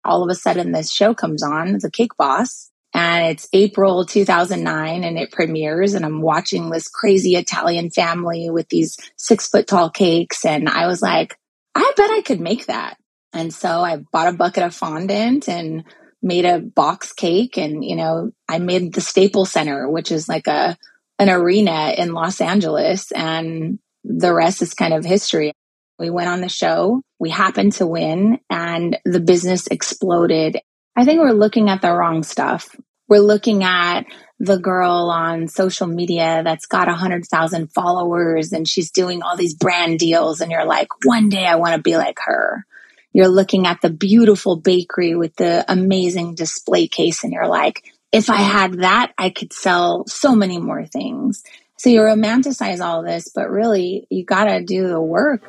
all of a sudden this show comes on, The Cake Boss, and it's April 2009 and it premieres, and I'm watching this crazy Italian family with these 6-foot tall cakes. And I was like, I bet I could make that. And so I bought a bucket of fondant and made a box cake. And, I made the Staples Center, which is like an arena in Los Angeles. And the rest is kind of history. We went on the show. We happened to win and the business exploded. I think we're looking at the wrong stuff. We're looking at the girl on social media that's got 100,000 followers and she's doing all these brand deals. And you're like, one day I want to be like her. You're looking at the beautiful bakery with the amazing display case. And you're like, if I had that, I could sell so many more things. So you romanticize all this, but really you got to do the work.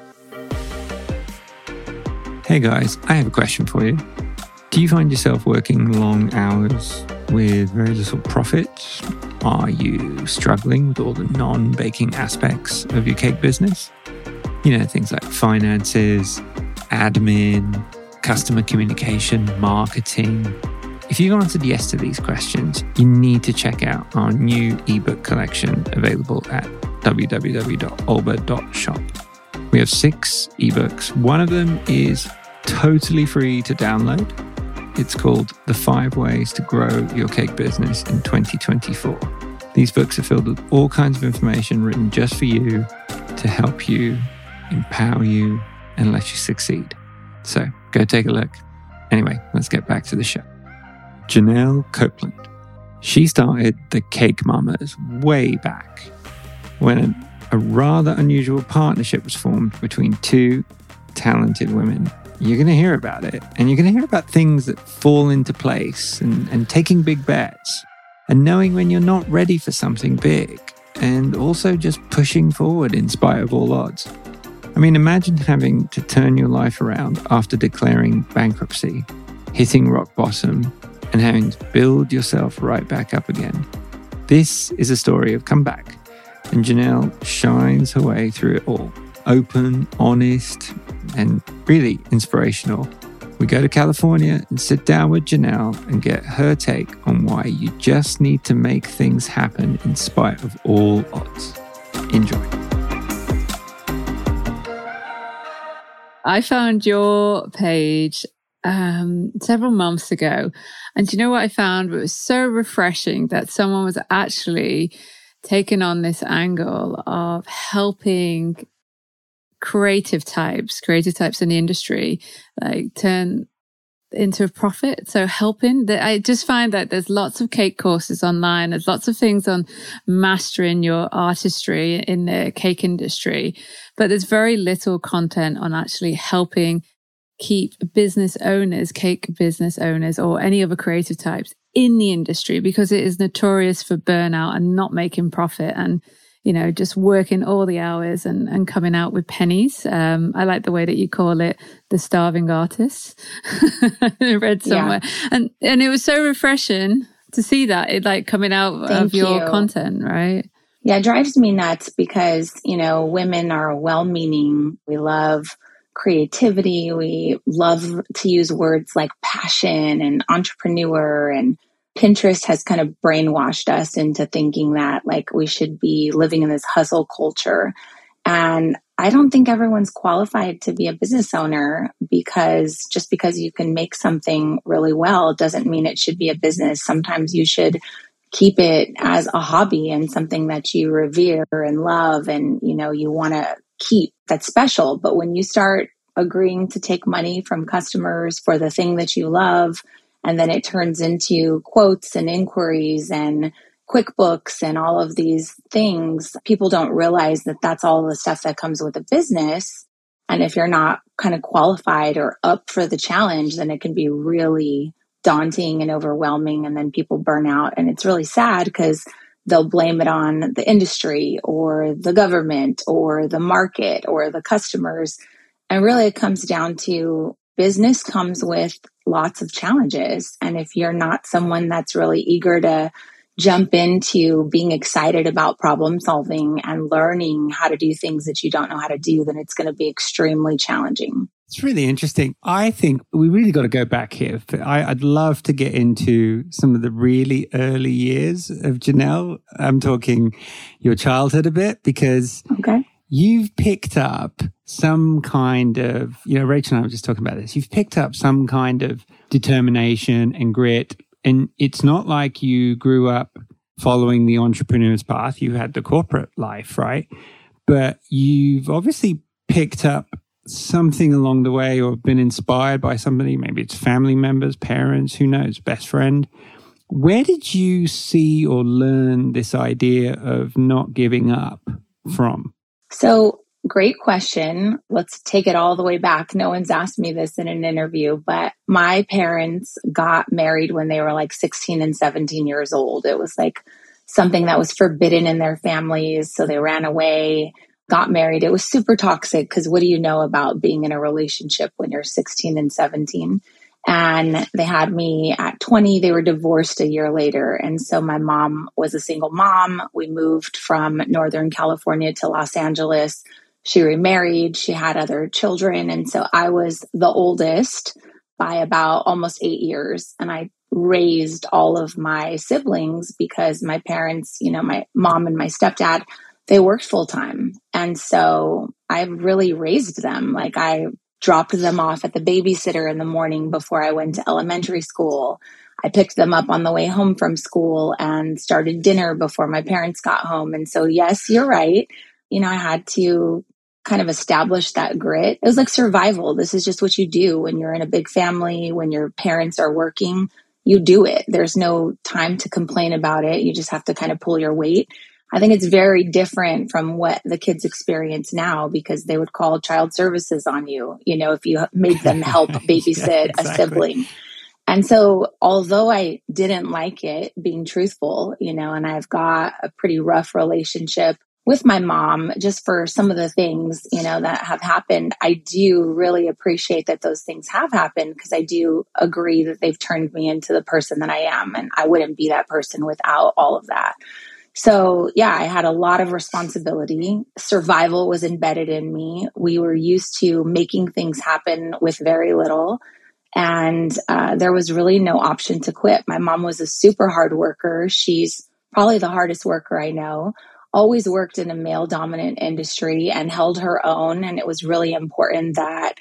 Hey guys, I have a question for you. Do you find yourself working long hours with very little profit? Are you struggling with all the non-baking aspects of your cake business? Things like finances, admin, customer communication, marketing. If you've answered yes to these questions, you need to check out our new ebook collection available at www.olba.shop. We have 6 ebooks. One of them is totally free to download. It's called The 5 Ways to Grow Your Cake Business in 2024. These books are filled with all kinds of information written just for you to help you, empower you, and let you succeed. So go take a look. Anyway, let's get back to the show. Janelle Copeland. She started the Cake Mamas way back when a rather unusual partnership was formed between 2 talented women. You're going to hear about it, and you're going to hear about things that fall into place and taking big bets and knowing when you're not ready for something big and also just pushing forward in spite of all odds. I mean, imagine having to turn your life around after declaring bankruptcy, hitting rock bottom, and having to build yourself right back up again. This is a story of comeback, and Janelle shines her way through it all. Open, honest, and really inspirational. We go to California and sit down with Janelle and get her take on why you just need to make things happen in spite of all odds. Enjoy. I found your page several months ago. And do you know what I found? It was so refreshing that someone was actually taking on this angle of helping creative types in the industry, like turn into a profit. So helping, I just find that there's lots of cake courses online. There's lots of things on mastering your artistry in the cake industry, but there's very little content on actually helping keep business owners, cake business owners, or any other creative types in the industry, because it is notorious for burnout and not making profit and, just working all the hours and coming out with pennies. I like the way that you call it the starving artist. I read somewhere. Yeah. And it was so refreshing to see that it like coming out of your content, right? Yeah, it drives me nuts because, women are well-meaning. We love creativity. We love to use words like passion and entrepreneur, and Pinterest has kind of brainwashed us into thinking that like we should be living in this hustle culture. And I don't think everyone's qualified to be a business owner, because just because you can make something really well doesn't mean it should be a business. Sometimes you should keep it as a hobby and something that you revere and love and, you want to keep that's special. But when you start agreeing to take money from customers for the thing that you love, and then it turns into quotes and inquiries and QuickBooks and all of these things, people don't realize that that's all the stuff that comes with a business. And if you're not kind of qualified or up for the challenge, then it can be really daunting and overwhelming. And then people burn out. And it's really sad because they'll blame it on the industry or the government or the market or the customers. And really it comes down to business comes with lots of challenges. And if you're not someone that's really eager to jump into being excited about problem solving and learning how to do things that you don't know how to do, then it's going to be extremely challenging. It's really interesting. I think we really got to go back here. I'd love to get into some of the really early years of Janelle. I'm talking your childhood a bit because you've picked up some kind of, Rachel and I were just talking about this. You've picked up some kind of determination and grit. And it's not like you grew up following the entrepreneur's path. You had the corporate life, right? But you've obviously picked up something along the way or been inspired by somebody. Maybe it's family members, parents, who knows, best friend. Where did you see or learn this idea of not giving up from? So, great question. Let's take it all the way back. No one's asked me this in an interview, but my parents got married when they were like 16 and 17 years old. It was like something that was forbidden in their families. So they ran away, got married. It was super toxic because what do you know about being in a relationship when you're 16 and 17? And they had me at 20. They were divorced a year later. And so my mom was a single mom. We moved from Northern California to Los Angeles. She remarried. She had other children. And so I was the oldest by about almost 8 years. And I raised all of my siblings because my parents, my mom and my stepdad, they worked full time. And so I really raised them. Like I dropped them off at the babysitter in the morning before I went to elementary school. I picked them up on the way home from school and started dinner before my parents got home. And so, yes, you're right. I had to kind of establish that grit. It was like survival. This is just what you do when you're in a big family, when your parents are working, you do it. There's no time to complain about it. You just have to kind of pull your weight. I think it's very different from what the kids experience now because they would call child services on you, if you made them help babysit a sibling. And so although I didn't like it, being truthful, and I've got a pretty rough relationship with my mom just for some of the things, that have happened, I do really appreciate that those things have happened because I do agree that they've turned me into the person that I am. And I wouldn't be that person without all of that. So yeah, I had a lot of responsibility. Survival was embedded in me. We were used to making things happen with very little. And there was really no option to quit. My mom was a super hard worker. She's probably the hardest worker I know. Always worked in a male dominant industry and held her own. And it was really important that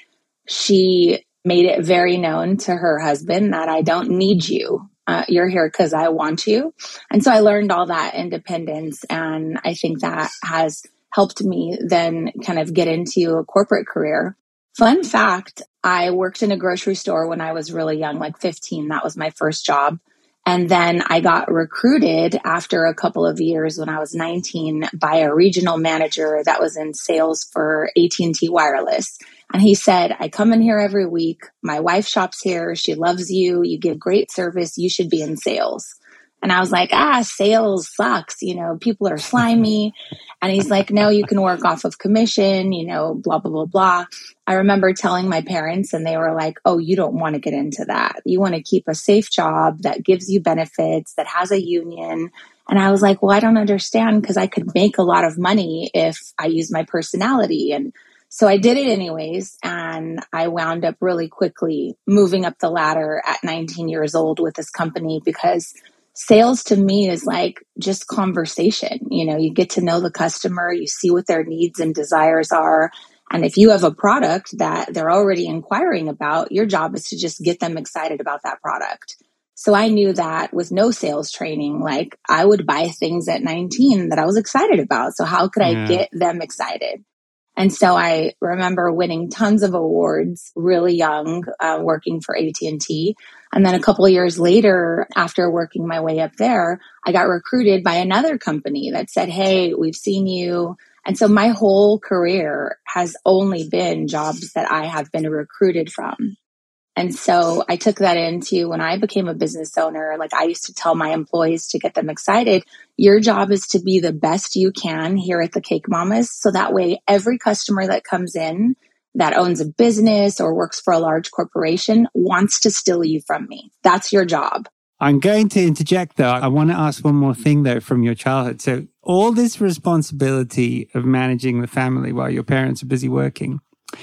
she made it very known to her husband that I don't need you. You're here because I want you. And so I learned all that independence. And I think that has helped me then kind of get into a corporate career. Fun fact, I worked in a grocery store when I was really young, like 15. That was my first job. And then I got recruited after a couple of years when I was 19 by a regional manager that was in sales for AT&T Wireless. And he said, I come in here every week. My wife shops here. She loves you. You give great service. You should be in sales. And I was like, sales sucks. People are slimy. And he's like, no, you can work off of commission, blah, blah, blah, blah. I remember telling my parents and they were like, oh, you don't want to get into that. You want to keep a safe job that gives you benefits, that has a union. And I was like, well, I don't understand because I could make a lot of money if I use my personality. And so I did it anyways. And I wound up really quickly moving up the ladder at 19 years old with this company because sales to me is like just conversation. You get to know the customer, you see what their needs and desires are. And if you have a product that they're already inquiring about, your job is to just get them excited about that product. So I knew that with no sales training, like I would buy things at 19 that I was excited about. So how could I get them excited? And so I remember winning tons of awards really young, working for AT&T. And then a couple of years later, after working my way up there, I got recruited by another company that said, hey, we've seen you. And so my whole career has only been jobs that I have been recruited from. And so I took that into when I became a business owner, like I used to tell my employees to get them excited. Your job is to be the best you can here at the Cake Mamas. So that way, every customer that comes in that owns a business or works for a large corporation wants to steal you from me. That's your job. I'm going to interject though. I want to ask one more thing though from your childhood. So all this responsibility of managing the family while your parents are busy working.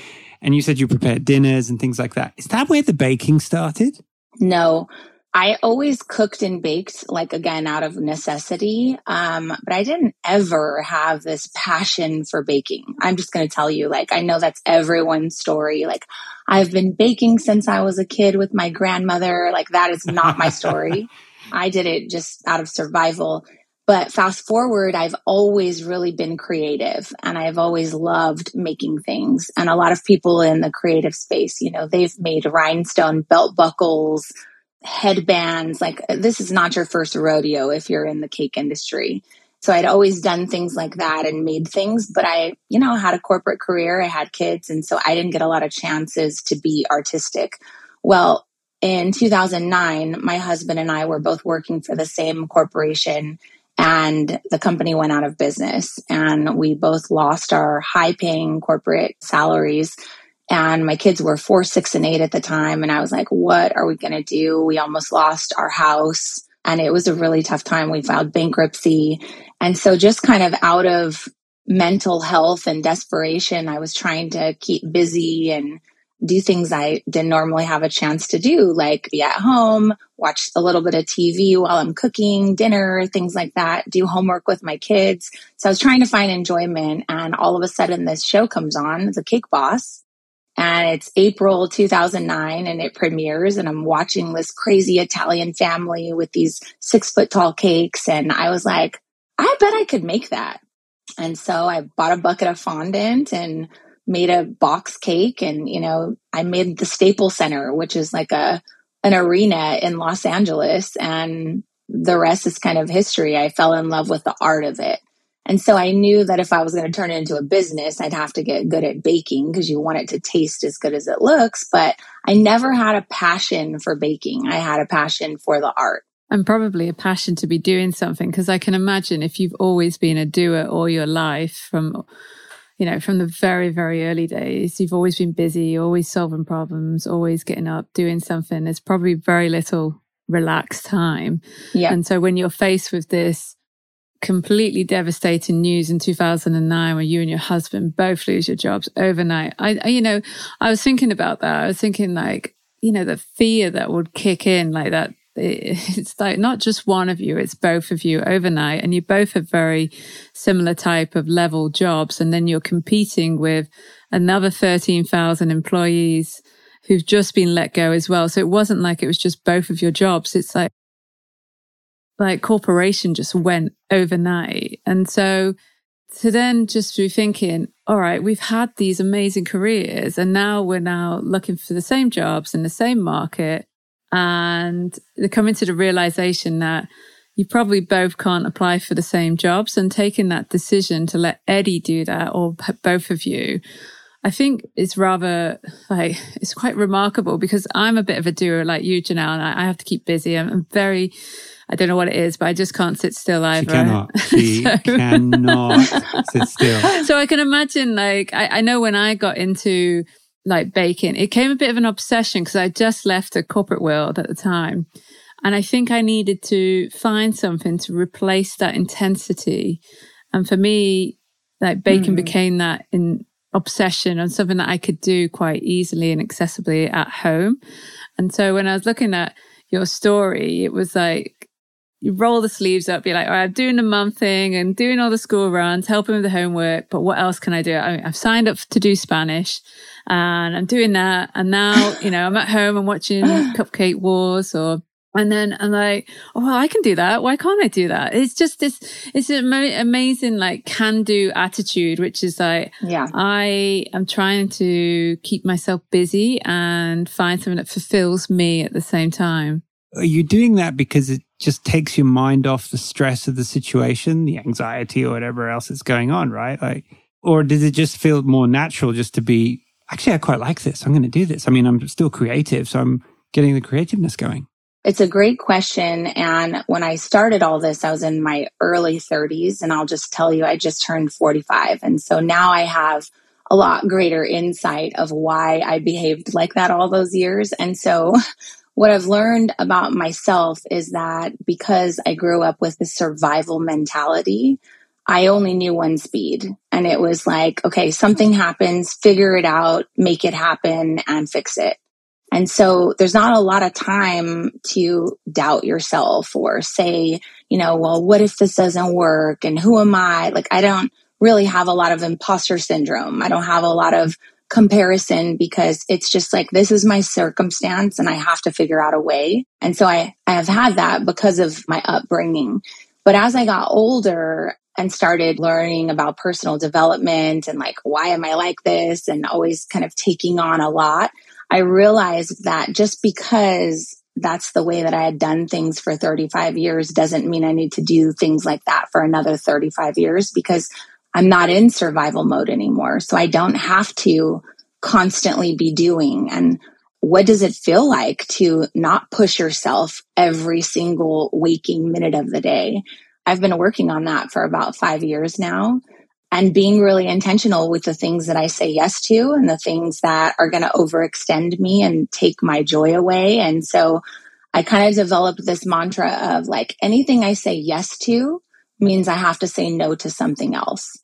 And you said you prepared dinners and things like that. Is that where the baking started? No, I always cooked and baked, like again, out of necessity. But I didn't ever have this passion for baking. I'm just going to tell you, like, I know that's everyone's story. Like, I've been baking since I was a kid with my grandmother. Like, that is not my story. I did it just out of survival. But fast forward, I've always really been creative and I've always loved making things. And a lot of people in the creative space, you know, they've made rhinestone belt buckles, headbands. Like, this is not your first rodeo if you're in the cake industry. So I'd always done things like that and made things, but I, you know, had a corporate career. I had kids. And so I didn't get a lot of chances to be artistic. Well, in 2009, my husband and I were both working for the same corporation. And the company went out of business and we both lost our high paying corporate salaries. And my kids were 4, 6, and 8 at the time. And I was like, what are we going to do? We almost lost our house and it was a really tough time. We filed bankruptcy. And so just kind of out of mental health and desperation, I was trying to keep busy and do things I didn't normally have a chance to do, like be at home, watch a little bit of TV while I'm cooking dinner, things like that, do homework with my kids. So I was trying to find enjoyment. And all of a sudden this show comes on, The Cake Boss. And it's April 2009 and it premieres and I'm watching this crazy Italian family with these 6-foot tall cakes. And I was like, I bet I could make that. And so I bought a bucket of fondant and made a box cake. And, you know, I made the Staples Center, which is like an arena in Los Angeles. And the rest is kind of history. I fell in love with the art of it. And so I knew that if I was going to turn it into a business, I'd have to get good at baking because you want it to taste as good as it looks. But I never had a passion for baking. I had a passion for the art. And probably a passion to be doing something, because I can imagine if you've always been a doer all your life from the very, very early days, you've always been busy, always solving problems, always getting up, doing something. There's probably very little relaxed time. Yeah. And so when you're faced with this completely devastating news in 2009, where you and your husband both lose your jobs overnight, I was thinking about that. I was thinking like, you know, the fear that would kick in like that. It's like not just one of you, it's both of you overnight. And you both have very similar type of level jobs. And then you're competing with another 13,000 employees who've just been let go as well. So it wasn't like it was just both of your jobs. It's like corporation just went overnight. And so to then just be thinking, all right, we've had these amazing careers and now we're looking for the same jobs in the same market. And they're coming to the realization that you probably both can't apply for the same jobs, and taking that decision to let Eddie do that, or both of you, I think it's rather like, it's quite remarkable, because I'm a bit of a doer like you, Janelle, and I have to keep busy. I'm very, I don't know what it is, but I just can't sit still either. She cannot sit still. So I can imagine, like, I know when I got into like baking, it came a bit of an obsession because I just left the corporate world at the time. And I think I needed to find something to replace that intensity. And for me, like baking became that obsession on something that I could do quite easily and accessibly at home. And so when I was looking at your story, it was like, you roll the sleeves up, be like, all right, I'm doing the mum thing and doing all the school runs, helping with the homework, but what else can I do? I've signed up to do Spanish and I'm doing that. And now, you know, I'm at home and watching Cupcake Wars, and then I'm like, oh, well, I can do that. Why can't I do that? It's just it's an amazing, like, can-do attitude, which is like, yeah, I am trying to keep myself busy and find something that fulfills me at the same time. Are you doing that because it just takes your mind off the stress of the situation, the anxiety or whatever else is going on, right? Like, or does it just feel more natural just to be, actually, I quite like this. I'm going to do this. I mean, I'm still creative, so I'm getting the creativeness going. It's a great question. And when I started all this, I was in my early 30s. And I'll just tell you, I just turned 45. And so now I have a lot greater insight of why I behaved like that all those years. And so what I've learned about myself is that because I grew up with the survival mentality, I only knew one speed. And it was like, okay, something happens, figure it out, make it happen and fix it. And so there's not a lot of time to doubt yourself or say, well, what if this doesn't work? And who am I? Like, I don't really have a lot of imposter syndrome. I don't have a lot of comparison because it's just like, this is my circumstance and I have to figure out a way. And so I have had that because of my upbringing. But as I got older and started learning about personal development and like, why am I like this? And always kind of taking on a lot, I realized that just because that's the way that I had done things for 35 years doesn't mean I need to do things like that for another 35 years, because I'm not in survival mode anymore. So I don't have to constantly be doing. And what does it feel like to not push yourself every single waking minute of the day? I've been working on that for about 5 years now, and being really intentional with the things that I say yes to and the things that are going to overextend me and take my joy away. And so I kind of developed this mantra of like, anything I say yes to means I have to say no to something else.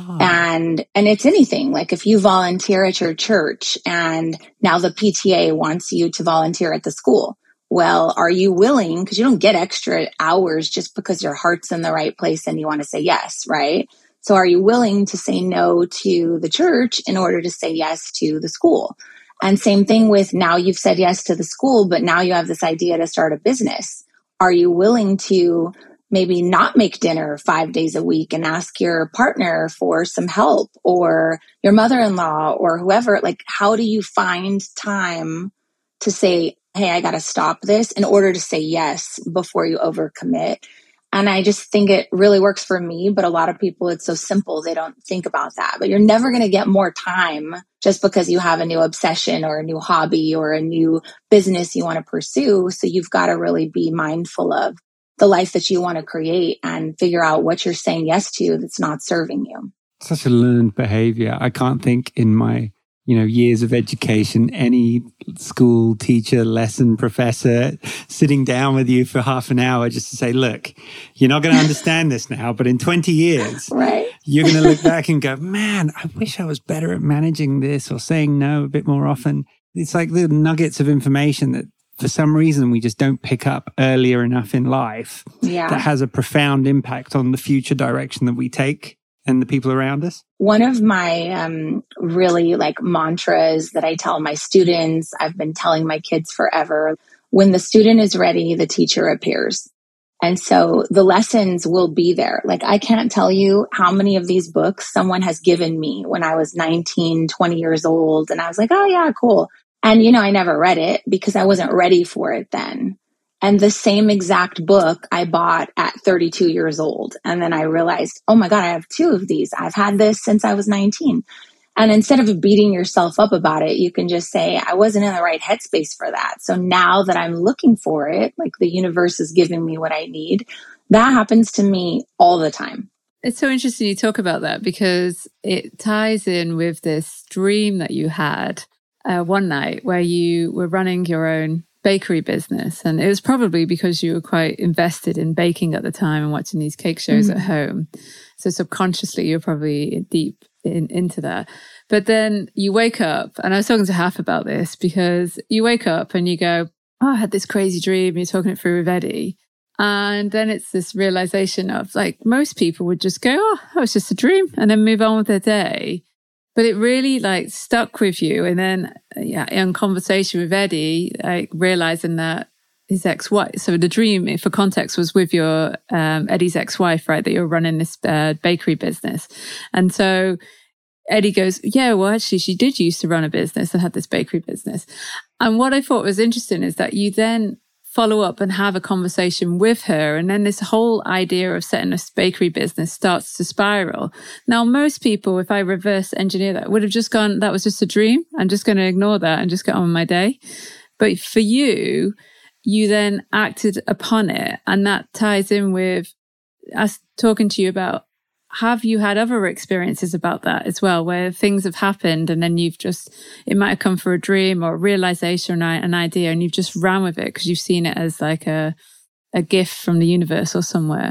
And it's anything. Like if you volunteer at your church and now the PTA wants you to volunteer at the school. Well, are you willing? Because you don't get extra hours just because your heart's in the right place and you want to say yes, right? So are you willing to say no to the church in order to say yes to the school? And same thing with now you've said yes to the school, but now you have this idea to start a business. Are you willing to maybe not make dinner 5 days a week and ask your partner for some help, or your mother-in-law or whoever? Like, how do you find time to say, hey, I got to stop this in order to say yes before you overcommit? And I just think it really works for me. But a lot of people, it's so simple, they don't think about that. But you're never going to get more time just because you have a new obsession or a new hobby or a new business you want to pursue. So you've got to really be mindful of the life that you want to create and figure out what you're saying yes to that's not serving you. Such a learned behavior. I can't think in my years of education, any school teacher, lesson professor sitting down with you for half an hour just to say, look, you're not going to understand this now, but in 20 years, right, you're going to look back and go, man, I wish I was better at managing this or saying no a bit more often. It's like the nuggets of information that for some reason we just don't pick up earlier enough in life. Yeah. That has a profound impact on the future direction that we take and the people around us. One of my really like mantras that I tell my students, I've been telling my kids forever, when the student is ready, the teacher appears. And so the lessons will be there. Like, I can't tell you how many of these books someone has given me when I was 19, 20 years old. And I was like, oh yeah, cool. And, I never read it because I wasn't ready for it then. And the same exact book I bought at 32 years old. And then I realized, oh my God, I have 2 of these. I've had this since I was 19. And instead of beating yourself up about it, you can just say, I wasn't in the right headspace for that. So now that I'm looking for it, like the universe is giving me what I need. That happens to me all the time. It's so interesting you talk about that because it ties in with this dream that you had one night where you were running your own bakery business. And it was probably because you were quite invested in baking at the time and watching these cake shows at home. So subconsciously, you're probably deep into that. But then you wake up, and I was talking to Haf about this because you wake up and you go, oh, I had this crazy dream. You're talking it through with Eddie. And then it's this realization of like, most people would just go, oh, that was just a dream, and then move on with their day. But it really like stuck with you. And then in conversation with Eddie, like realizing that his ex-wife, so the dream for context was with your Eddie's ex-wife, right? That you're running this bakery business. And so Eddie goes, yeah, well, actually she did used to run a business and had this bakery business. And what I thought was interesting is that you then follow up and have a conversation with her. And then this whole idea of setting a bakery business starts to spiral. Now, most people, if I reverse engineer that, would have just gone, that was just a dream. I'm just going to ignore that and just get on with my day. But for you, you then acted upon it. And that ties in with us talking to you about, have you had other experiences about that as well, where things have happened and then you've just, it might have come for a dream or a realization or an idea and you've just ran with it because you've seen it as like a gift from the universe or somewhere?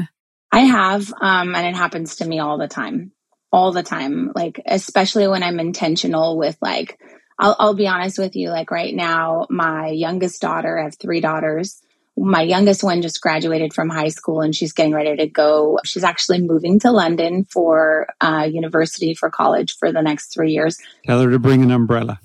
I have, and it happens to me all the time. All the time. Like, especially when I'm intentional with like, I'll be honest with you, like right now, my youngest daughter, I have 3 daughters. My youngest one just graduated from high school and she's getting ready to go. She's actually moving to London for university for college for the next 3 years. Tell her to bring an umbrella.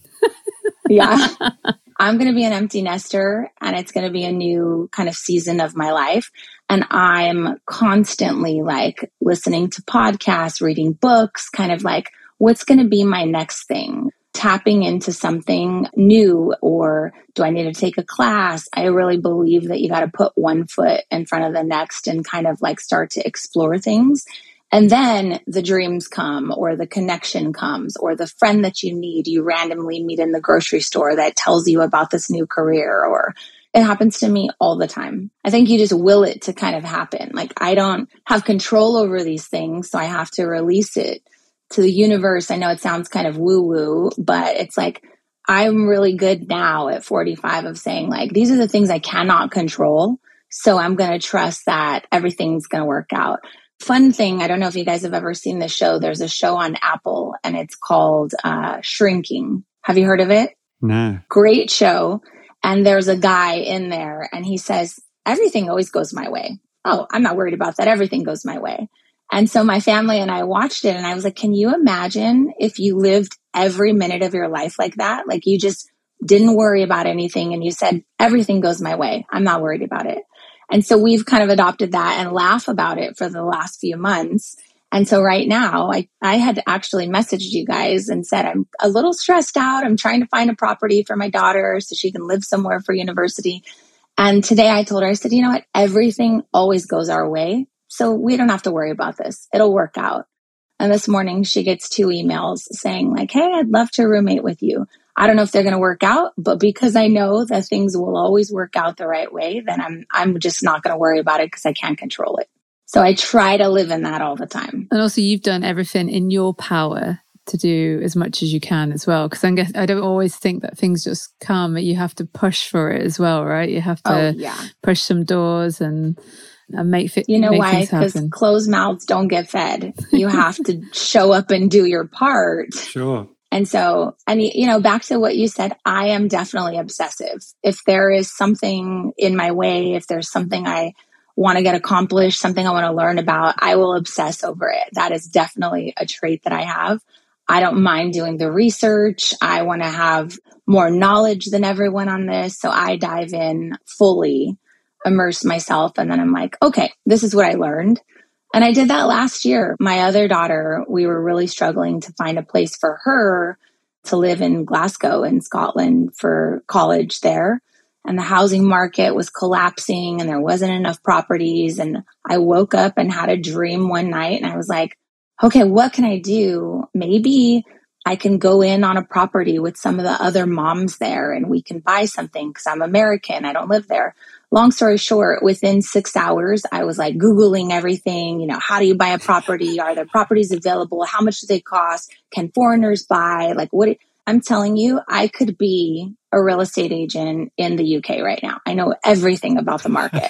Yeah. I'm going to be an empty nester and it's going to be a new kind of season of my life. And I'm constantly like listening to podcasts, reading books, kind of like, what's going to be my next thing? Tapping into something new, or do I need to take a class? I really believe that you got to put one foot in front of the next and kind of like start to explore things. And then the dreams come, or the connection comes, or the friend that you need, you randomly meet in the grocery store that tells you about this new career, or it happens to me all the time. I think you just will it to kind of happen. Like I don't have control over these things, so I have to release it to the universe. I know it sounds kind of woo-woo, but it's like, I'm really good now at 45 of saying like, these are the things I cannot control. So I'm going to trust that everything's going to work out. Fun thing, I don't know if you guys have ever seen the show. There's a show on Apple and it's called Shrinking. Have you heard of it? No. Great show. And there's a guy in there and he says, everything always goes my way. Oh, I'm not worried about that. Everything goes my way. And so my family and I watched it and I was like, can you imagine if you lived every minute of your life like that? Like you just didn't worry about anything and you said, everything goes my way. I'm not worried about it. And so we've kind of adopted that and laugh about it for the last few months. And so right now I had actually messaged you guys and said, I'm a little stressed out. I'm trying to find a property for my daughter so she can live somewhere for university. And today I told her, I said, you know what? Everything always goes our way. So we don't have to worry about this. It'll work out. And this morning she gets 2 emails saying like, hey, I'd love to roommate with you. I don't know if they're going to work out, but because I know that things will always work out the right way, then I'm just not going to worry about it because I can't control it. So I try to live in that all the time. And also you've done everything in your power to do as much as you can as well. Because I don't always think that things just come. You have to push for it as well, right? You have to push some doors and make you know why? Because closed mouths don't get fed. You have to show up and do your part. Sure. And so, back to what you said, I am definitely obsessive. If there is something in my way, if there's something I want to get accomplished, something I want to learn about, I will obsess over it. That is definitely a trait that I have. I don't mind doing the research. I want to have more knowledge than everyone on this. So I dive in fully, immerse myself. And then I'm like, okay, this is what I learned. And I did that last year. My other daughter, we were really struggling to find a place for her to live in Glasgow in Scotland for college there. And the housing market was collapsing and there wasn't enough properties. And I woke up and had a dream one night and I was like, okay, what can I do? Maybe I can go in on a property with some of the other moms there and we can buy something because I'm American. I don't live there. Long story short, within 6 hours, I was like Googling everything. How do you buy a property? Are there properties available? How much do they cost? Can foreigners buy? Like what? I'm telling you, I could be a real estate agent in the UK right now. I know everything about the market.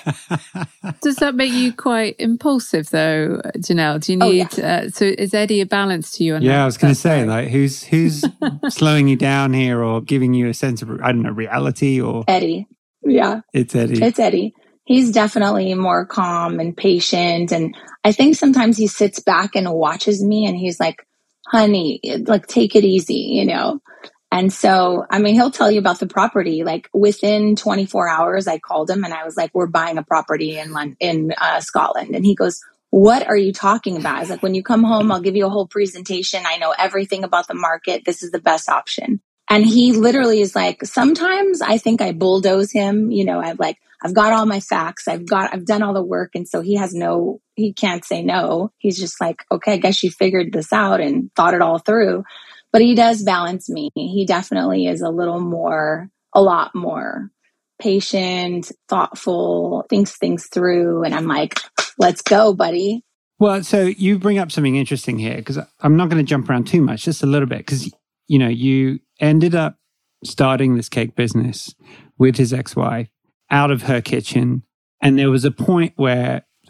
Does that make you quite impulsive though, Janelle? Do you need, so is Eddie a balance to you? I was going to say, like, who's slowing you down here or giving you a sense of, I don't know, reality or? Eddie. Yeah. It's Eddie. It's Eddie. He's definitely more calm and patient. And I think sometimes he sits back and watches me and he's like, honey, like, take it easy, And so, he'll tell you about the property. Like within 24 hours, I called him and I was like, we're buying a property in Scotland. And he goes, what are you talking about? I was like, when you come home, I'll give you a whole presentation. I know everything about the market. This is the best option. And he literally is like, sometimes I think I bulldoze him. I've got all my facts. I've done all the work. And so he can't say no. He's just like, okay, I guess you figured this out and thought it all through. But he does balance me. He definitely is a lot more patient, thoughtful, thinks things through. And I'm like, let's go, buddy. Well, so you bring up something interesting here because I'm not going to jump around too much, just a little bit, because, you ended up starting this cake business with his ex-wife out of her kitchen. And there was a point where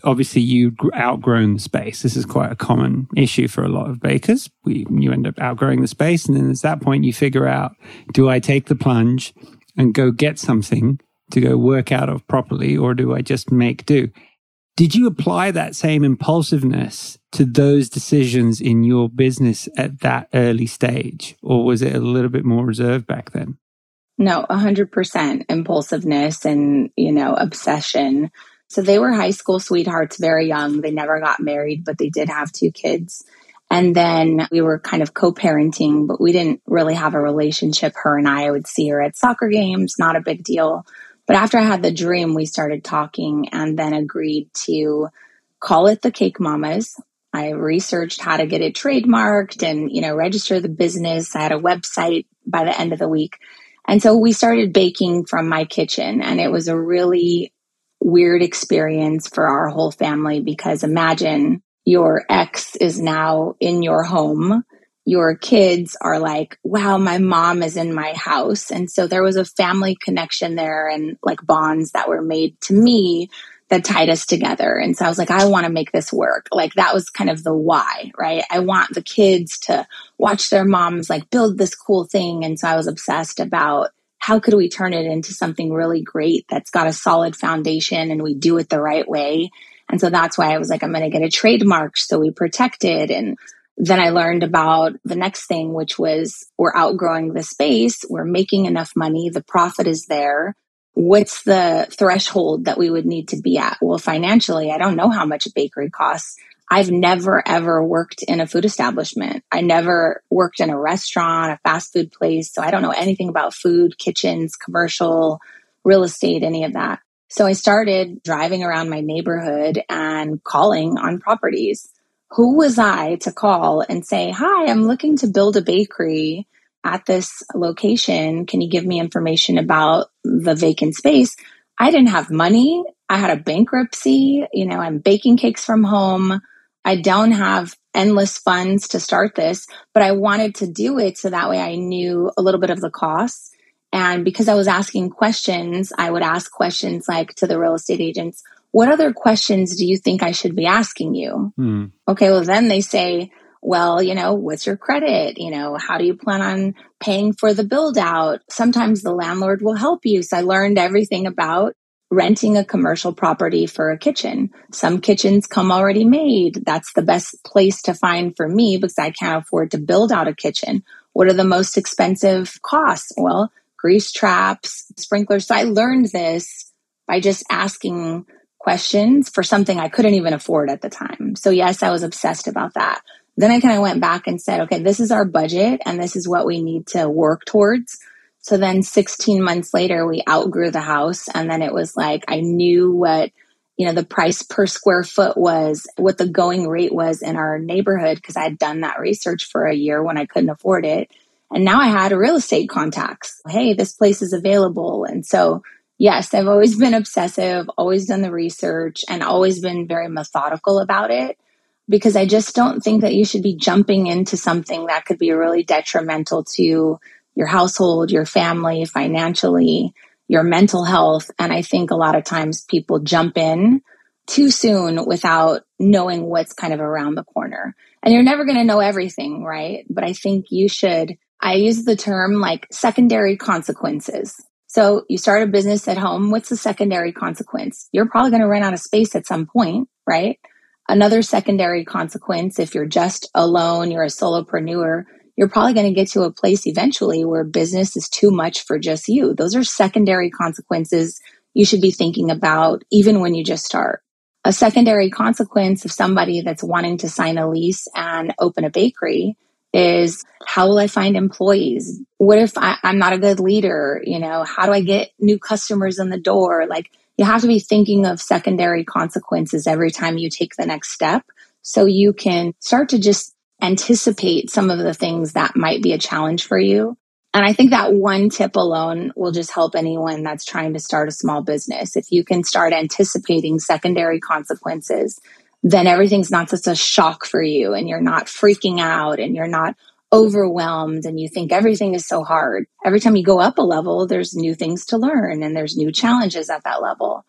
obviously you'd outgrown the space. This is quite a common issue for a lot of bakers. You end up outgrowing the space. And then at that point you figure out, do I take the plunge and go get something to go work out of properly, or do I just make do? Did you apply that same impulsiveness to those decisions in your business at that early stage? Or was it a little bit more reserved back then? No, 100% impulsiveness and, obsession. So they were high school sweethearts, very young. They never got married, but they did have 2 kids. And then we were kind of co-parenting, but we didn't really have a relationship. Her and I would see her at soccer games, not a big deal. But after I had the dream, we started talking and then agreed to call it the Cake Mamas. I researched how to get it trademarked and, register the business. I had a website by the end of the week. And so we started baking from my kitchen, and it was a really weird experience for our whole family, because imagine your ex is now in your home. Your kids are like, wow, my mom is in my house. And so there was a family connection there and like bonds that were made to me that tied us together. And so I was like, I want to make this work. Like that was kind of the why, right? I want the kids to watch their moms like build this cool thing. And so I was obsessed about how could we turn it into something really great that's got a solid foundation and we do it the right way. And so that's why I was like, I'm going to get a trademark so we protect it. And then I learned about the next thing, which was we're outgrowing the space. We're making enough money. The profit is there. What's the threshold that we would need to be at? Well, financially, I don't know how much a bakery costs. I've never, ever worked in a food establishment. I never worked in a restaurant, a fast food place. So I don't know anything about food, kitchens, commercial, real estate, any of that. So I started driving around my neighborhood and calling on properties. Who was I to call and say, hi, I'm looking to build a bakery at this location. Can you give me information about the vacant space? I didn't have money. I had a bankruptcy. I'm baking cakes from home. I don't have endless funds to start this, but I wanted to do it so that way I knew a little bit of the costs. And because I was asking questions, I would ask questions like to the real estate agents, what other questions do you think I should be asking you? Okay, well, then they say, well, what's your credit? How do you plan on paying for the build out? Sometimes the landlord will help you. So I learned everything about renting a commercial property for a kitchen. Some kitchens come already made. That's the best place to find for me because I can't afford to build out a kitchen. What are the most expensive costs? Well, grease traps, sprinklers. So I learned this by just asking questions for something I couldn't even afford at the time. So yes, I was obsessed about that. Then I kind of went back and said, okay, this is our budget and this is what we need to work towards. So then 16 months later, we outgrew the house. And then it was like, I knew what, the price per square foot was, what the going rate was in our neighborhood, because I had done that research for a year when I couldn't afford it. And now I had real estate contacts. Hey, this place is available. And so yes, I've always been obsessive, always done the research, and always been very methodical about it, because I just don't think that you should be jumping into something that could be really detrimental to your household, your family, financially, your mental health. And I think a lot of times people jump in too soon without knowing what's kind of around the corner. And you're never going to know everything, right? But I think you should, I use the term like secondary consequences. So you start a business at home. What's the secondary consequence? You're probably going to run out of space at some point, right? Another secondary consequence, if you're just alone, you're a solopreneur, you're probably going to get to a place eventually where business is too much for just you. Those are secondary consequences you should be thinking about even when you just start. A secondary consequence of somebody that's wanting to sign a lease and open a bakery is, how will I find employees? What if I'm not a good leader? How do I get new customers in the door? Like, you have to be thinking of secondary consequences every time you take the next step so you can start to just anticipate some of the things that might be a challenge for you. And I think that one tip alone will just help anyone that's trying to start a small business. If you can start anticipating secondary consequences, then everything's not such a shock for you and you're not freaking out and you're not overwhelmed and you think everything is so hard. Every time you go up a level, there's new things to learn and there's new challenges at that level.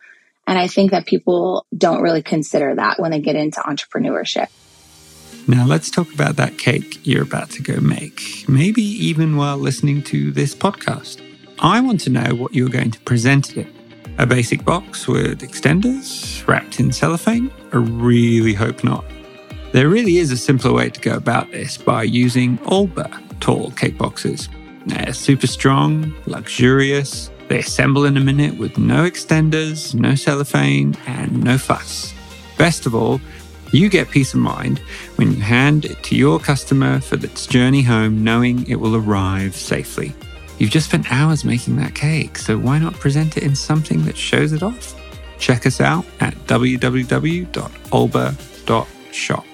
And I think that people don't really consider that when they get into entrepreneurship. Now let's talk about that cake you're about to go make, maybe even while listening to this podcast. I want to know what you're going to present it in. A basic box with extenders wrapped in cellophane? I really hope not. There really is a simpler way to go about this by using Alba tall cake boxes. They're super strong, luxurious. They assemble in a minute with no extenders, no cellophane, and no fuss. Best of all, you get peace of mind when you hand it to your customer for its journey home, knowing it will arrive safely. You've just spent hours making that cake, so why not present it in something that shows it off? Check us out at www.alba.shop.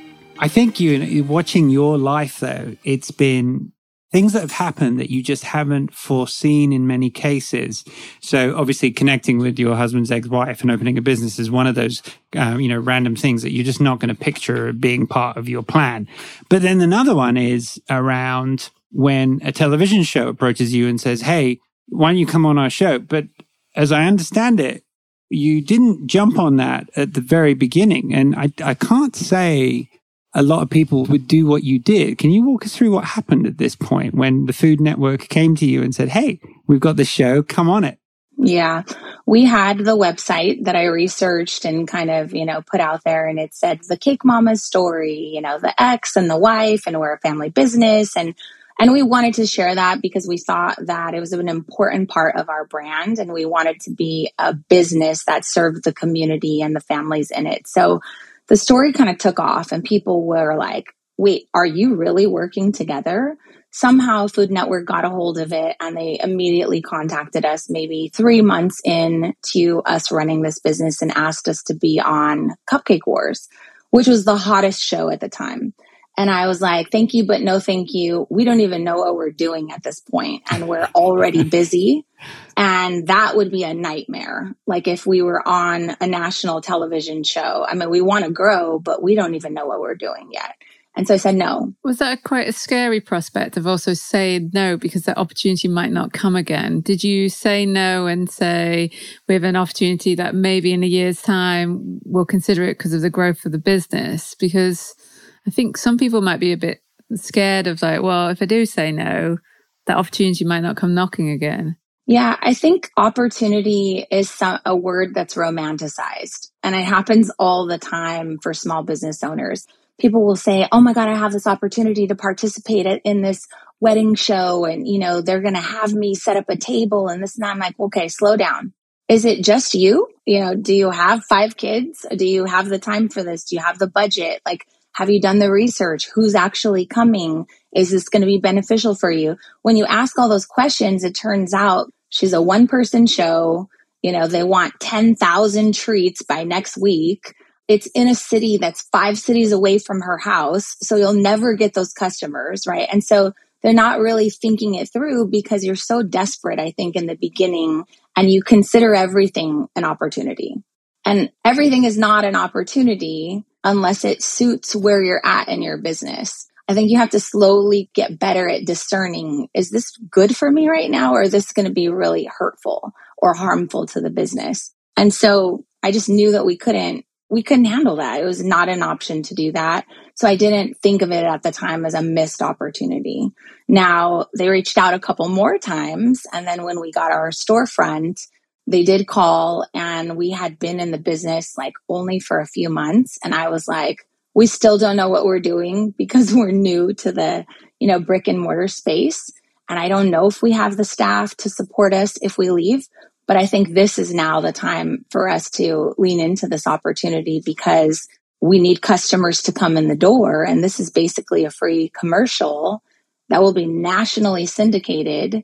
I think watching your life, though, it's been things that have happened that you just haven't foreseen in many cases. So obviously connecting with your husband's ex-wife and opening a business is one of those, random things that you're just not going to picture being part of your plan. But then another one is around when a television show approaches you and says, hey, why don't you come on our show? But as I understand it, you didn't jump on that at the very beginning. And I can't say a lot of people would do what you did. Can you walk us through what happened at this point when the Food Network came to you and said, hey, we've got this show, come on it? Yeah, we had the website that I researched and kind of, put out there, and it said the Cake Mama's story, the ex and the wife, and we're a family business. And we wanted to share that because we thought that it was an important part of our brand, and we wanted to be a business that served the community and the families in it. So the story kind of took off, and people were like, wait, are you really working together? Somehow Food Network got a hold of it, and they immediately contacted us maybe 3 months into us running this business and asked us to be on Cupcake Wars, which was the hottest show at the time. And I was like, thank you, but no thank you. We don't even know what we're doing at this point, and we're already busy. And that would be a nightmare. Like if we were on a national television show. I mean, we want to grow, but we don't even know what we're doing yet. And so I said no. Was that quite a scary prospect of also saying no because that opportunity might not come again? Did you say no and say, we have an opportunity that maybe in a year's time we'll consider it because of the growth of the business? Because I think some people might be a bit scared of like, well, if I do say no, that opportunity might not come knocking again. Yeah, I think opportunity is a word that's romanticized, and it happens all the time for small business owners. People will say, oh my God, I have this opportunity to participate in this wedding show, and, they're going to have me set up a table and this and that. I'm like, okay, slow down. Is it just you? Do you have 5 kids? Do you have the time for this? Do you have the budget? Like, have you done the research? Who's actually coming? Is this going to be beneficial for you? When you ask all those questions, it turns out she's a one-person show. They want 10,000 treats by next week. It's in a city that's 5 cities away from her house. So you'll never get those customers, right? And so they're not really thinking it through because you're so desperate, I think, in the beginning, and you consider everything an opportunity. And everything is not an opportunity unless it suits where you're at in your business. I think you have to slowly get better at discerning, is this good for me right now, or is this going to be really hurtful or harmful to the business? And so I just knew that we couldn't handle that. It was not an option to do that. So I didn't think of it at the time as a missed opportunity. Now, they reached out a couple more times. And then when we got our storefront, they did call, and we had been in the business like only for a few months. And I was like, we still don't know what we're doing because we're new to the, brick and mortar space. And I don't know if we have the staff to support us if we leave. But I think this is now the time for us to lean into this opportunity because we need customers to come in the door. And this is basically a free commercial that will be nationally syndicated.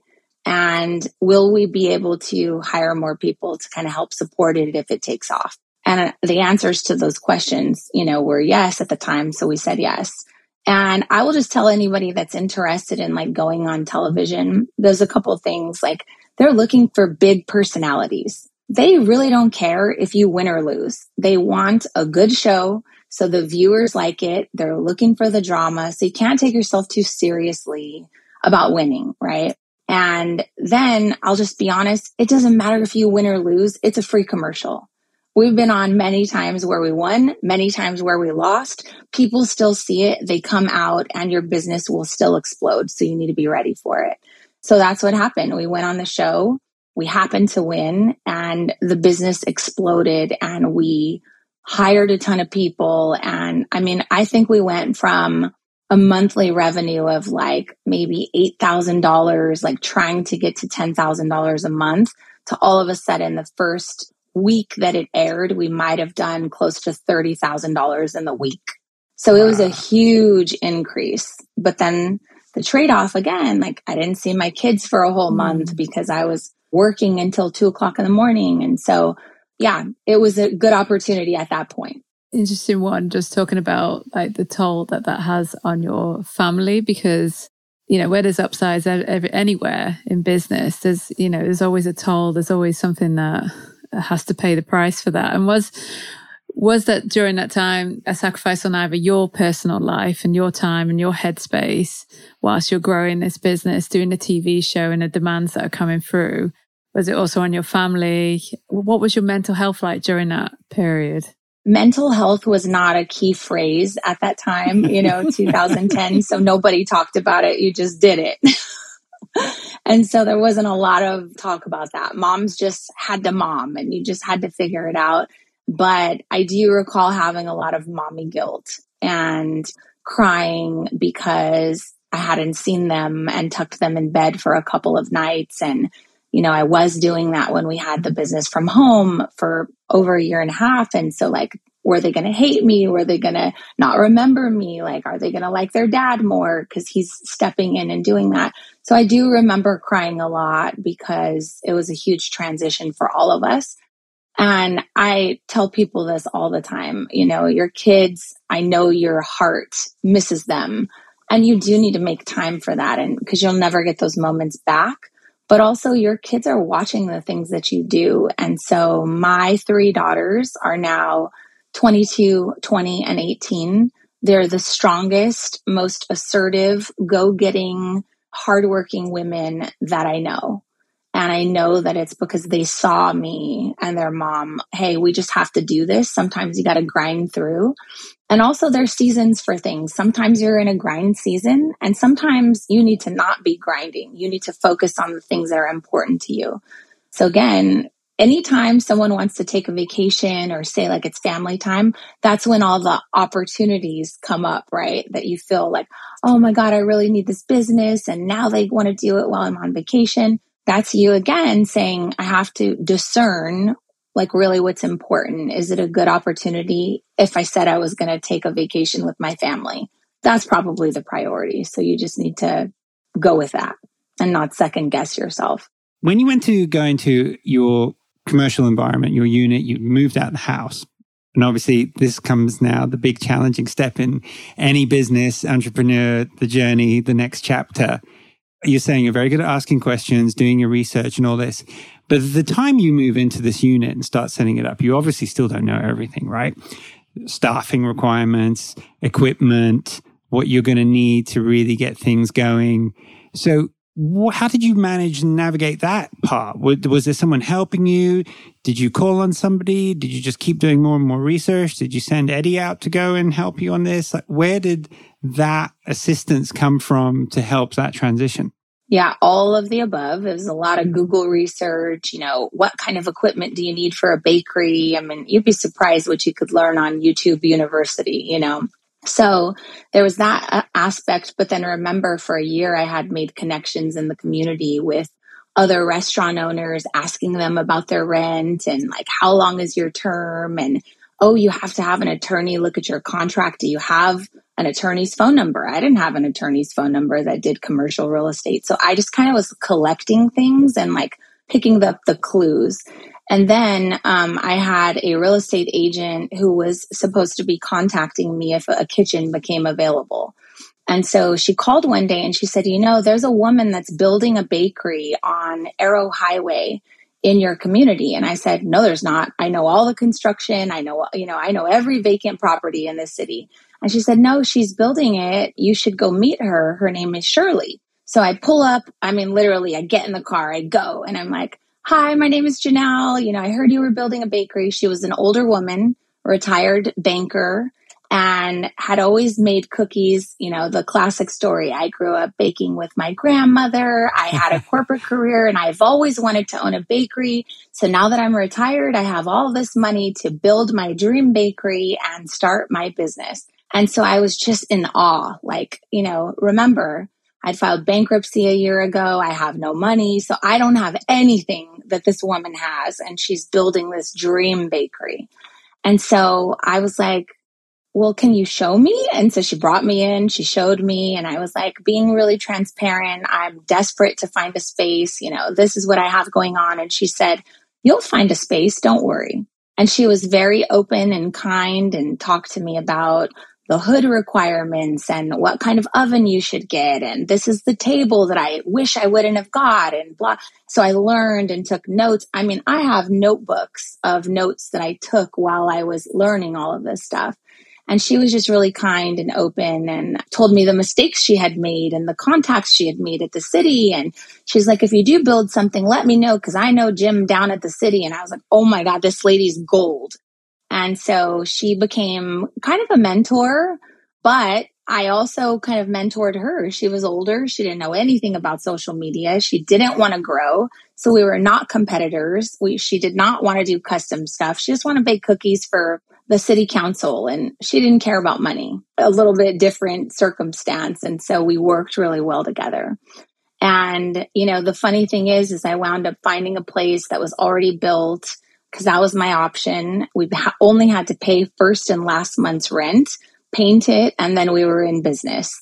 And will we be able to hire more people to kind of help support it if it takes off? And the answers to those questions, were yes at the time. So we said yes. And I will just tell anybody that's interested in like going on television, there's a couple of things like they're looking for big personalities. They really don't care if you win or lose. They want a good show. So the viewers like it. They're looking for the drama. So you can't take yourself too seriously about winning, right? And then I'll just be honest, it doesn't matter if you win or lose. It's a free commercial. We've been on many times where we won, many times where we lost. People still see it. They come out and your business will still explode. So you need to be ready for it. So that's what happened. We went on the show. We happened to win and the business exploded and we hired a ton of people. And I mean, I think we went from a monthly revenue of like maybe $8,000, like trying to get to $10,000 a month, to all of a sudden the first week that it aired, we might have done close to $30,000 in the week. So it was a huge increase. But then the trade-off again, like I didn't see my kids for a whole month because I was working until 2:00 in the morning. And so, yeah, it was a good opportunity at that point. Interesting one, just talking about like the toll that has on your family, because, you know, where there's upsides anywhere in business, there's always a toll. There's always something that has to pay the price for that. And was that during that time a sacrifice on either your personal life and your time and your headspace whilst you're growing this business, doing the TV show and the demands that are coming through? Was it also on your family? What was your mental health like during that period? Mental health was not a key phrase at that time, 2010. So nobody talked about it. You just did it. And so there wasn't a lot of talk about that. Moms just had to mom and you just had to figure it out. But I do recall having a lot of mommy guilt and crying because I hadn't seen them and tucked them in bed for a couple of nights. And, I was doing that when we had the business from home for over a year and a half. And so like, were they going to hate me? Were they going to not remember me? Like, are they going to like their dad more because he's stepping in and doing that? So I do remember crying a lot because it was a huge transition for all of us. And I tell people this all the time, your kids, I know your heart misses them and you do need to make time for that. And because you'll never get those moments back, but also your kids are watching the things that you do. And so my 3 daughters are now 22, 20, and 18. They're the strongest, most assertive, go-getting, hardworking women that I know. And I know that it's because they saw me and their mom, hey, we just have to do this. Sometimes you got to grind through. And also there's seasons for things. Sometimes you're in a grind season and sometimes you need to not be grinding. You need to focus on the things that are important to you. So again, anytime someone wants to take a vacation or say like it's family time, that's when all the opportunities come up, right? That you feel like, oh my God, I really need this business. And now they want to do it while I'm on vacation. That's you again saying, I have to discern like really what's important. Is it a good opportunity? If I said I was going to take a vacation with my family, that's probably the priority. So you just need to go with that and not second guess yourself. When you went to go into your commercial environment, your unit, you moved out of the house. And obviously this comes now, the big challenging step in any business, entrepreneur, the journey, the next chapter. You're saying you're very good at asking questions, doing your research and all this. But at the time you move into this unit and start setting it up, you obviously still don't know everything, right? Staffing requirements, equipment, what you're going to need to really get things going. So how did you manage and navigate that part? Was there someone helping you? Did you call on somebody? Did you just keep doing more and more research? Did you send Eddie out to go and help you on this? Like, where did that assistance come from to help that transition? Yeah, all of the above. There's a lot of Google research. What kind of equipment do you need for a bakery? I mean, you'd be surprised what you could learn on YouTube University, So there was that aspect. But then remember, for a year, I had made connections in the community with other restaurant owners, asking them about their rent and like, how long is your term? And, oh, you have to have an attorney look at your contract. Do you have an attorney's phone number? I didn't have an attorney's phone number that did commercial real estate. So I just kind of was collecting things and like picking up the clues. And then I had a real estate agent who was supposed to be contacting me if a kitchen became available. And so she called one day and she said, there's a woman that's building a bakery on Arrow Highway in your community. And I said, no, there's not. I know all the construction. I know every vacant property in this city. And she said, no, she's building it. You should go meet her. Her name is Shirley. So I pull up. I mean, literally, I get in the car, I go, and I'm like, hi, my name is Janelle. I heard you were building a bakery. She was an older woman, retired banker, and had always made cookies. The classic story. I grew up baking with my grandmother. I had a corporate career and I've always wanted to own a bakery. So now that I'm retired, I have all this money to build my dream bakery and start my business. And so I was just in awe. Remember, I'd filed bankruptcy a year ago. I have no money. So I don't have anything that this woman has. And she's building this dream bakery. And so I was like, well, can you show me? And so she brought me in, she showed me, and I was like being really transparent. I'm desperate to find a space. This is what I have going on. And she said, you'll find a space. Don't worry. And she was very open and kind and talked to me about the hood requirements and what kind of oven you should get. And this is the table that I wish I wouldn't have got and blah. So I learned and took notes. I mean, I have notebooks of notes that I took while I was learning all of this stuff. And she was just really kind and open and told me the mistakes she had made and the contacts she had made at the city. And she's like, if you do build something, let me know, because I know Jim down at the city. And I was like, oh my God, this lady's gold. And so she became kind of a mentor, but I also kind of mentored her. She was older. She didn't know anything about social media. She didn't want to grow. So we were not competitors. She did not want to do custom stuff. She just wanted to bake cookies for the city council, and she didn't care about money. A little bit different circumstance. And so we worked really well together. And, the funny thing is I wound up finding a place that was already built because that was my option. We only had to pay first and last month's rent, paint it, and then we were in business.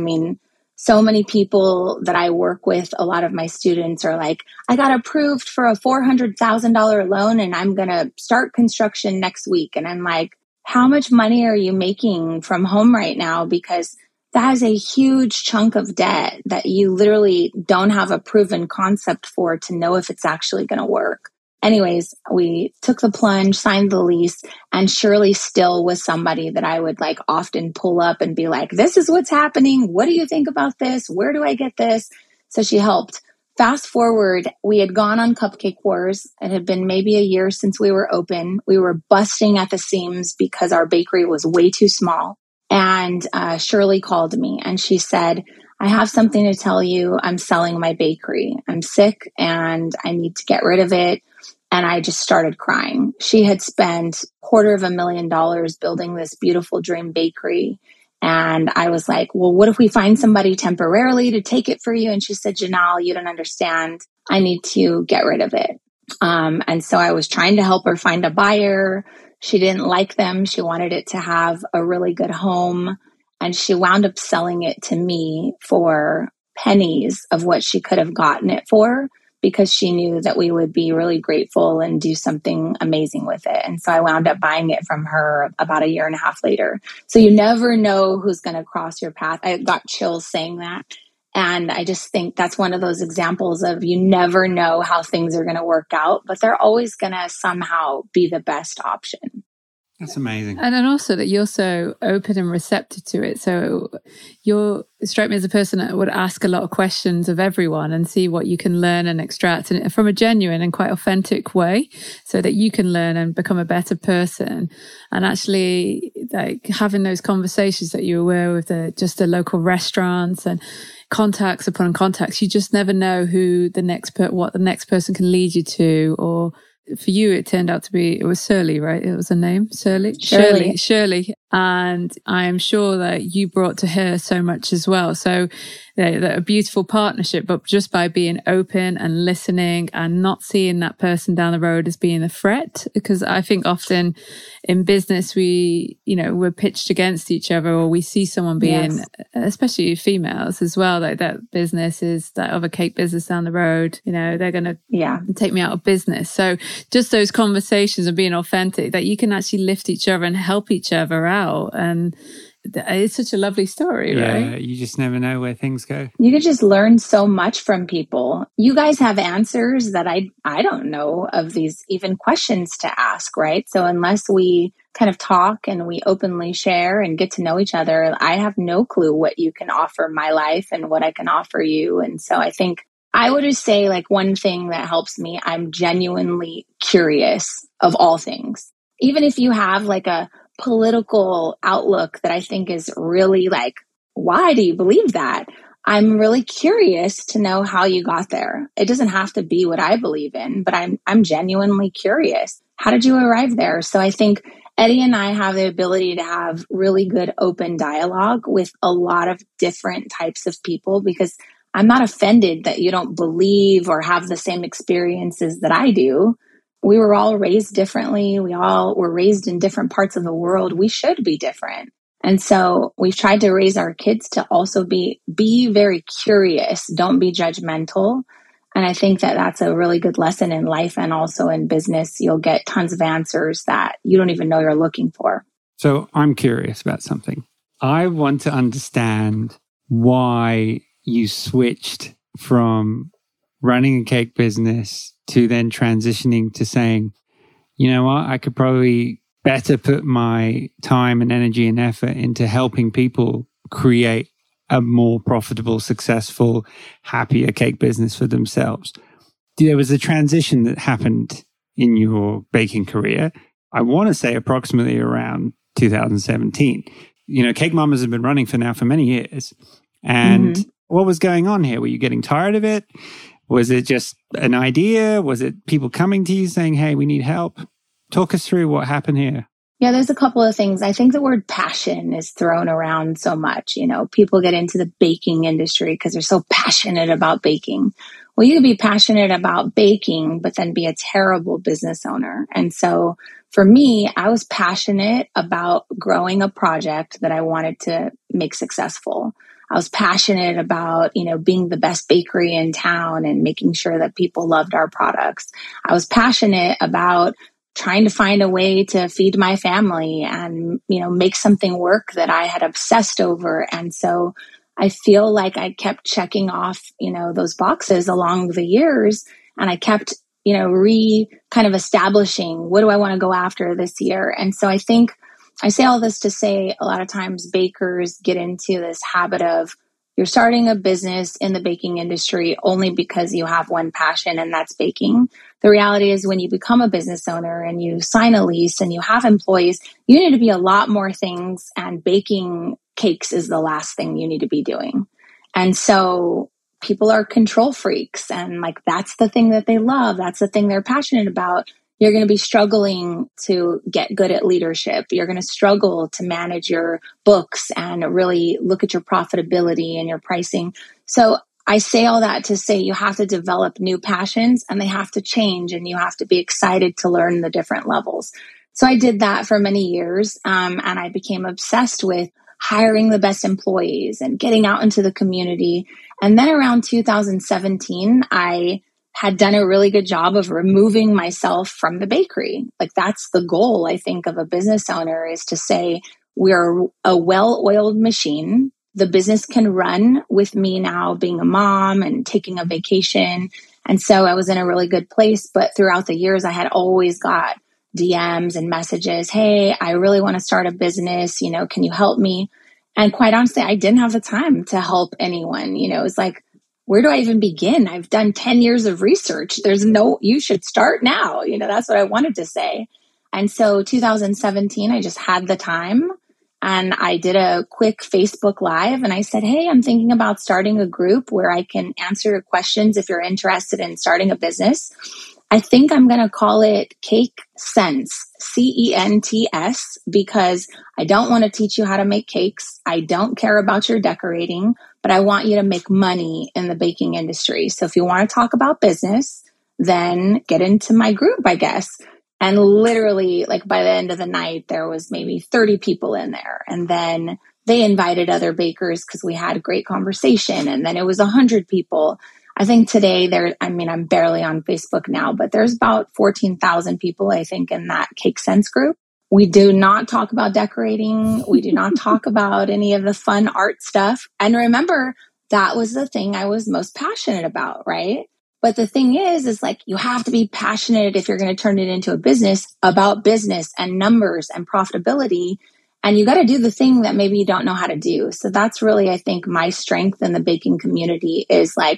So many people that I work with, a lot of my students are like, I got approved for a $400,000 loan and I'm going to start construction next week. And I'm like, how much money are you making from home right now? Because that is a huge chunk of debt that you literally don't have a proven concept for to know if it's actually going to work. Anyways, we took the plunge, signed the lease, and Shirley still was somebody that I would often pull up and be like, this is what's happening. What do you think about this? Where do I get this? So she helped. Fast forward, we had gone on Cupcake Wars. It had been maybe a year since we were open. We were busting at the seams because our bakery was way too small. And Shirley called me and she said, I have something to tell you. I'm selling my bakery. I'm sick and I need to get rid of it. And I just started crying. She had spent $250,000 building this beautiful dream bakery. And I was like, well, what if we find somebody temporarily to take it for you? And she said, Janelle, you don't understand. I need to get rid of it. And so I was trying to help her find a buyer. She didn't like them. She wanted it to have a really good home. And she wound up selling it to me for pennies of what she could have gotten it for, because she knew that we would be really grateful and do something amazing with it. And so I wound up buying it from her about a year and a half later. So you never know who's going to cross your path. I got chills saying that. And I just think that's one of those examples of you never know how things are going to work out, but they're always going to somehow be the best option. That's amazing. And then also that you're so open and receptive to it. So you strike me as a person that would ask a lot of questions of everyone and see what you can learn and extract and from a genuine and quite authentic way so that you can learn and become a better person. And actually having those conversations that you were with just the local restaurants and contacts upon contacts, you just never know what the next person can lead you to. Or for you, it turned out to be, it was Shirley, right? It was her name, Shirley. And I am sure that you brought to her so much as well. So a beautiful partnership, but just by being open and listening and not seeing that person down the road as being a threat. Because I think often in business, we're pitched against each other, or we see someone being, especially females as well, that business is that other cake business down the road, they're going to take me out of business. So just those conversations and being authentic, that you can actually lift each other and help each other out. And it's such a lovely story, right? Yeah, you just never know where things go. You could just learn so much from people. You guys have answers that I don't know of, these even questions to ask, right? So unless we kind of talk and we openly share and get to know each other, I have no clue what you can offer my life and what I can offer you. And so I think I would just say like one thing that helps me, I'm genuinely curious of all things. Even if you have like a political outlook that I think is really like, why do you believe that? I'm really curious to know how you got there. It doesn't have to be what I believe in, but I'm genuinely curious. How did you arrive there? So I think Eddie and I have the ability to have really good open dialogue with a lot of different types of people, because I'm not offended that you don't believe or have the same experiences that I do. We were all raised differently. We all were raised in different parts of the world. We should be different. And so we've tried to raise our kids to also be very curious. Don't be judgmental. And I think that that's a really good lesson in life and also in business. You'll get tons of answers that you don't even know you're looking for. So I'm curious about something. I want to understand why you switched from running a cake business to then transitioning to saying, you know what, I could probably better put my time and energy and effort into helping people create a more profitable, successful, happier cake business for themselves. There was a transition that happened in your baking career. I want to say approximately around 2017. You know, Cake Mamas have been running for many years. And what was going on here? Were you getting tired of it? Was it just an idea? Was it people coming to you saying, hey, we need help? Talk us through what happened here. Yeah, there's a couple of things. I think the word passion is thrown around so much. You know, people get into the baking industry because they're so passionate about baking. Well, you could be passionate about baking, but then be a terrible business owner. And so for me, I was passionate about growing a project that I wanted to make successful. I was passionate about, you know, being the best bakery in town and making sure that people loved our products. I was passionate about trying to find a way to feed my family and, you know, make something work that I had obsessed over. And so I feel like I kept checking off, you know, those boxes along the years, and I kept, you know, kind of establishing, what do I want to go after this year? And so I think I say all this to say a lot of times bakers get into this habit of you're starting a business in the baking industry only because you have one passion, and that's baking. The reality is when you become a business owner and you sign a lease and you have employees, you need to be a lot more things, and baking cakes is the last thing you need to be doing. And so people are control freaks, and like that's the thing that they love. That's the thing they're passionate about. You're going to be struggling to get good at leadership. You're going to struggle to manage your books and really look at your profitability and your pricing. So I say all that to say you have to develop new passions, and they have to change, and you have to be excited to learn the different levels. So I did that for many years, and I became obsessed with hiring the best employees and getting out into the community. And then around 2017, I had done a really good job of removing myself from the bakery. Like that's the goal, I think, of a business owner, is to say, we're a well-oiled machine. The business can run with me now being a mom and taking a vacation. And so I was in a really good place. But throughout the years, I had always got DMs and messages. Hey, I really want to start a business. You know, can you help me? And quite honestly, I didn't have the time to help anyone. You know, it was like, where do I even begin? I've done 10 years of research. You should start now. You know, that's what I wanted to say. And so 2017, I just had the time, and I did a quick Facebook Live, and I said, hey, I'm thinking about starting a group where I can answer your questions if you're interested in starting a business. I think I'm going to call it Cake Sense, CENTS, because I don't want to teach you how to make cakes. I don't care about your decorating, but I want you to make money in the baking industry. So if you want to talk about business, then get into my group, I guess. And literally, like by the end of the night, there was maybe 30 people in there. And then they invited other bakers because we had a great conversation. And then it was 100 people. I think today I'm barely on Facebook now, but there's about 14,000 people, I think, in that Cake Sense group. We do not talk about decorating. We do not talk about any of the fun art stuff. And remember, that was the thing I was most passionate about, right? But the thing is like, you have to be passionate if you're going to turn it into a business about business and numbers and profitability. And you got to do the thing that maybe you don't know how to do. So that's really, I think, my strength in the baking community is like,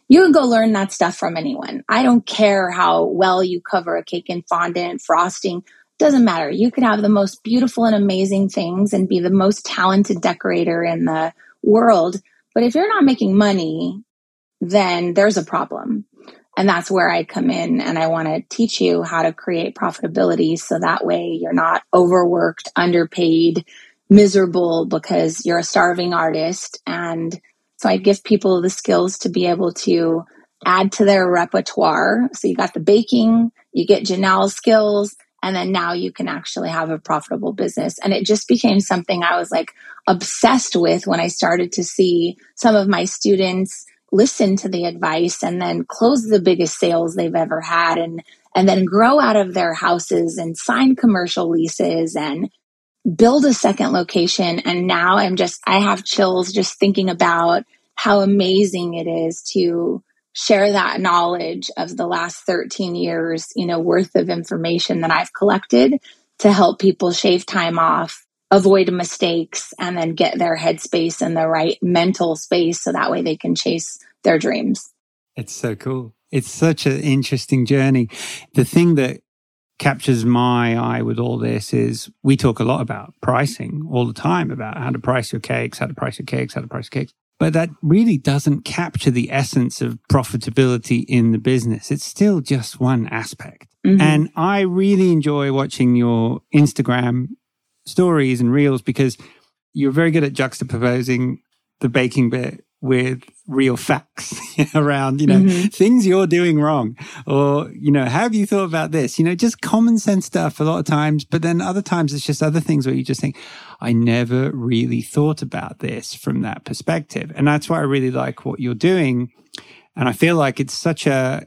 You can go learn that stuff from anyone. I don't care how well you cover a cake in fondant, frosting. Doesn't matter. You could have the most beautiful and amazing things and be the most talented decorator in the world. But if you're not making money, then there's a problem. And that's where I come in, and I want to teach you how to create profitability so that way you're not overworked, underpaid, miserable because you're a starving artist. And so I give people the skills to be able to add to their repertoire. So you got the baking, you get Janelle's skills, and then now you can actually have a profitable business. And it just became something I was like obsessed with when I started to see some of my students listen to the advice and then close the biggest sales they've ever had, and then grow out of their houses and sign commercial leases and build a second location. And now I have chills just thinking about how amazing it is to share that knowledge of the last 13 years, worth of information that I've collected to help people shave time off, avoid mistakes, and then get their headspace in the right mental space so that way they can chase their dreams. It's so cool. It's such an interesting journey. The thing that captures my eye with all this is we talk a lot about pricing all the time, about how to price your cakes, But that really doesn't capture the essence of profitability in the business. It's still just one aspect. Mm-hmm. And I really enjoy watching your Instagram stories and reels because you're very good at juxtaposing the baking bit with real facts around, things you're doing wrong, or, have you thought about this? Just common sense stuff a lot of times, but then other times it's just other things where you just think, I never really thought about this from that perspective. And that's why I really like what you're doing. And I feel like it's such a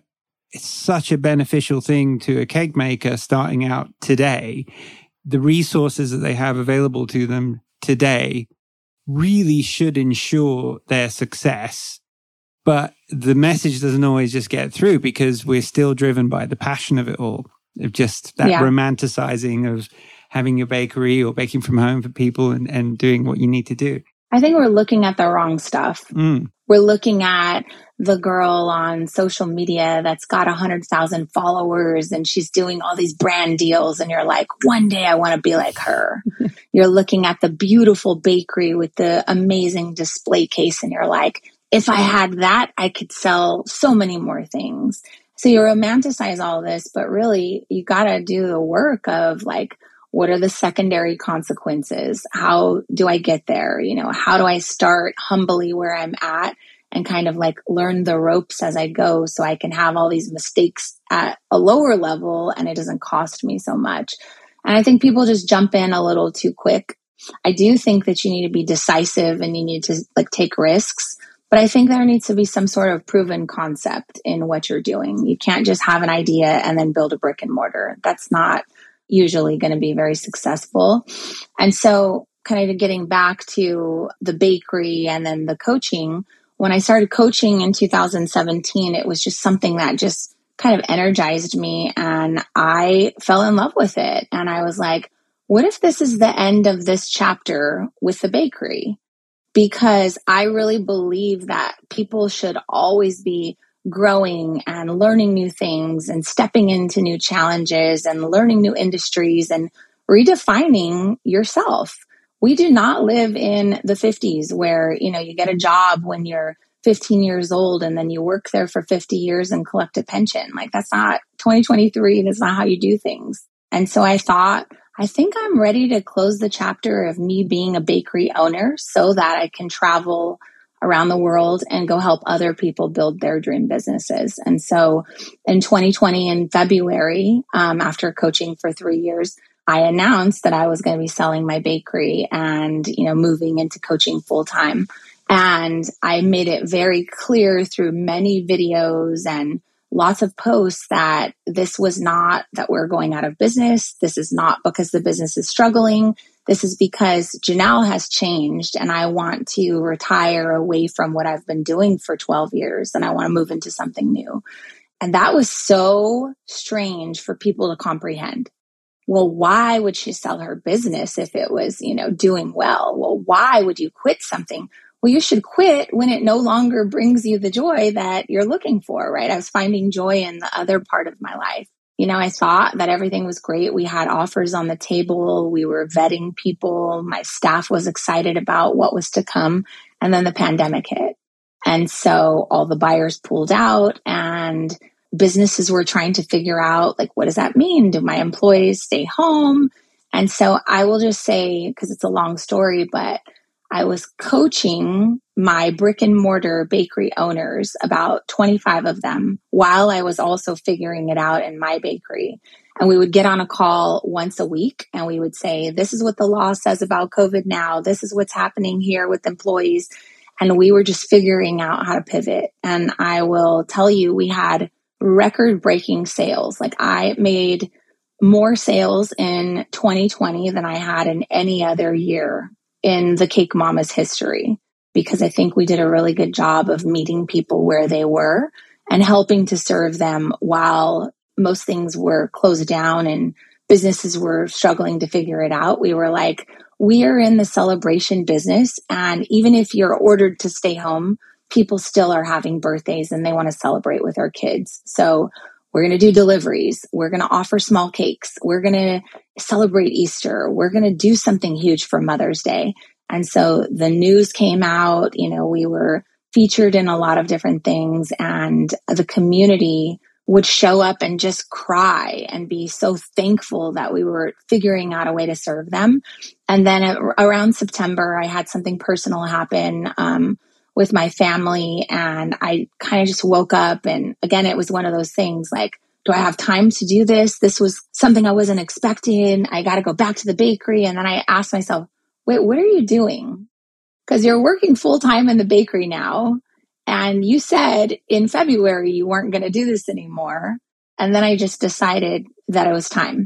beneficial thing to a cake maker starting out today. The resources that they have available to them today really should ensure their success. But the message doesn't always just get through because we're still driven by the passion of it all, of just that romanticizing of having your bakery or baking from home for people and doing what you need to do. I think we're looking at the wrong stuff. We're looking at the girl on social media that's got 100,000 followers and she's doing all these brand deals. And you're like, one day I want to be like her. You're looking at the beautiful bakery with the amazing display case. And you're like, if I had that, I could sell so many more things. So you romanticize all this, but really you got to do the work of like, what are the secondary consequences? How do I get there? How do I start humbly where I'm at and kind of like learn the ropes as I go so I can have all these mistakes at a lower level and it doesn't cost me so much. And I think people just jump in a little too quick. I do think that you need to be decisive and you need to like take risks, but I think there needs to be some sort of proven concept in what you're doing. You can't just have an idea and then build a brick and mortar. That's not usually going to be very successful. And so kind of getting back to the bakery and then the coaching, when I started coaching in 2017, it was just something that just kind of energized me and I fell in love with it. And I was like, what if this is the end of this chapter with the bakery? Because I really believe that people should always be growing and learning new things and stepping into new challenges and learning new industries and redefining yourself. We do not live in the 50s where, you get a job when you're 15 years old and then you work there for 50 years and collect a pension. Like that's not 2023. That's not how you do things. And so I thought, I think I'm ready to close the chapter of me being a bakery owner so that I can travel around the world and go help other people build their dream businesses. And so in 2020, in February, after coaching for 3 years, I announced that I was going to be selling my bakery and, moving into coaching full time. And I made it very clear through many videos and lots of posts that this was not that we're going out of business. This is not because the business is struggling. This is because Janelle has changed and I want to retire away from what I've been doing for 12 years and I want to move into something new. And that was so strange for people to comprehend. Well, why would she sell her business if it was, doing well? Well, why would you quit something? well, you should quit when it no longer brings you the joy that you're looking for, right? I was finding joy in the other part of my life. I thought that everything was great. We had offers on the table. We were vetting people. My staff was excited about what was to come. And then the pandemic hit. And so all the buyers pulled out and businesses were trying to figure out, like, what does that mean? Do my employees stay home? And so I will just say, because it's a long story, but I was coaching my brick and mortar bakery owners, about 25 of them, while I was also figuring it out in my bakery. And we would get on a call once a week and we would say, this is what the law says about COVID now. This is what's happening here with employees. And we were just figuring out how to pivot. And I will tell you, we had record-breaking sales. Like, I made more sales in 2020 than I had in any other year in the Cake Mama's history, because I think we did a really good job of meeting people where they were and helping to serve them while most things were closed down and businesses were struggling to figure it out. We were like, we are in the celebration business. And even if you're ordered to stay home, people still are having birthdays and they want to celebrate with our kids. So we're going to do deliveries. We're going to offer small cakes. We're going to celebrate Easter. We're going to do something huge for Mother's Day. And so the news came out, we were featured in a lot of different things, and the community would show up and just cry and be so thankful that we were figuring out a way to serve them. And then around September, I had something personal happen with my family, and I kind of just woke up, and again, it was one of those things like, do I have time to do this? This was something I wasn't expecting. I got to go back to the bakery. And then I asked myself, wait, what are you doing? Because you're working full time in the bakery now. And you said in February you weren't going to do this anymore. And then I just decided that it was time.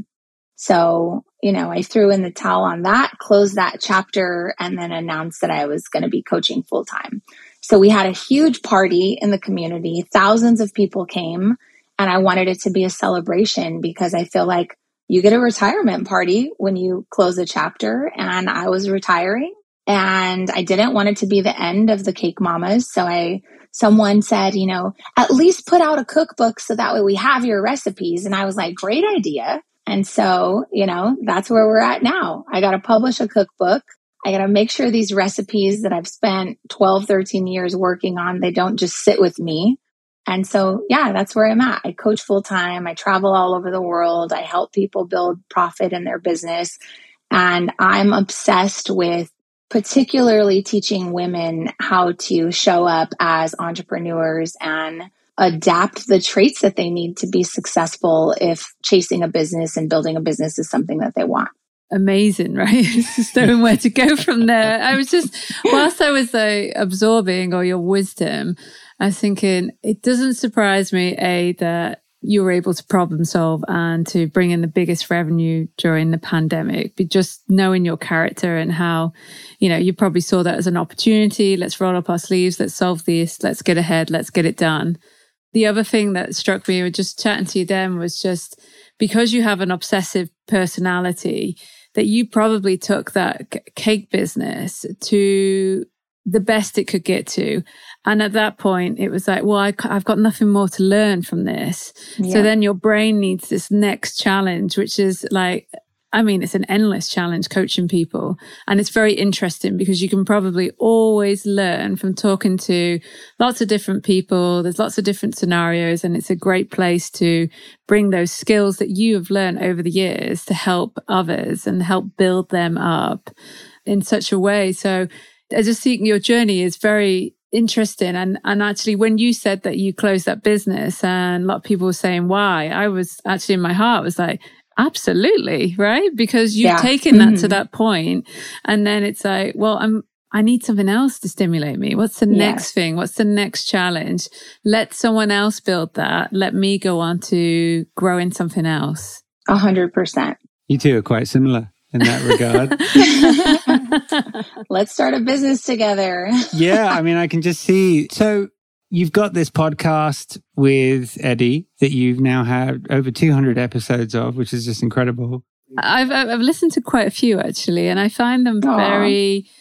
So, I threw in the towel on that, closed that chapter, and then announced that I was going to be coaching full time. So we had a huge party in the community. Thousands of people came, and I wanted it to be a celebration because I feel like you get a retirement party when you close a chapter, and I was retiring and I didn't want it to be the end of the Cake Mamas. So someone said, at least put out a cookbook so that way we have your recipes. And I was like, great idea. And so, that's where we're at now. I got to publish a cookbook. I got to make sure these recipes that I've spent 12, 13 years working on, they don't just sit with me. And so, yeah, that's where I'm at. I coach full time. I travel all over the world. I help people build profit in their business. And I'm obsessed with particularly teaching women how to show up as entrepreneurs and adapt the traits that they need to be successful if chasing a business and building a business is something that they want. Amazing, right? Just knowing where to go from there. I was just, whilst I was absorbing all your wisdom, I was thinking, it doesn't surprise me, that you were able to problem solve and to bring in the biggest revenue during the pandemic, but just knowing your character and how, you probably saw that as an opportunity. Let's roll up our sleeves. Let's solve this. Let's get ahead. Let's get it done. The other thing that struck me with just chatting to you then was just because you have an obsessive personality, that you probably took that cake business to the best it could get to. And at that point, it was like, well, I've got nothing more to learn from this. Yeah. So then your brain needs this next challenge, which is like, it's an endless challenge coaching people. And it's very interesting because you can probably always learn from talking to lots of different people. There's lots of different scenarios, and it's a great place to bring those skills that you have learned over the years to help others and help build them up in such a way. So I just think your journey is very interesting. And actually, when you said that you closed that business and a lot of people were saying why, I was actually in my heart was like, absolutely, right? Because you've taken that to that point, and then it's like, well, I need something else to stimulate me. What's the next thing? What's the next challenge? Let someone else build that. Let me go on to grow in something else. 100%. You two are quite similar in that regard. Let's start a business together. Yeah, I can just see. So you've got this podcast with Eddie that you've now had over 200 episodes of, which is just incredible. I've listened to quite a few actually, and I find them very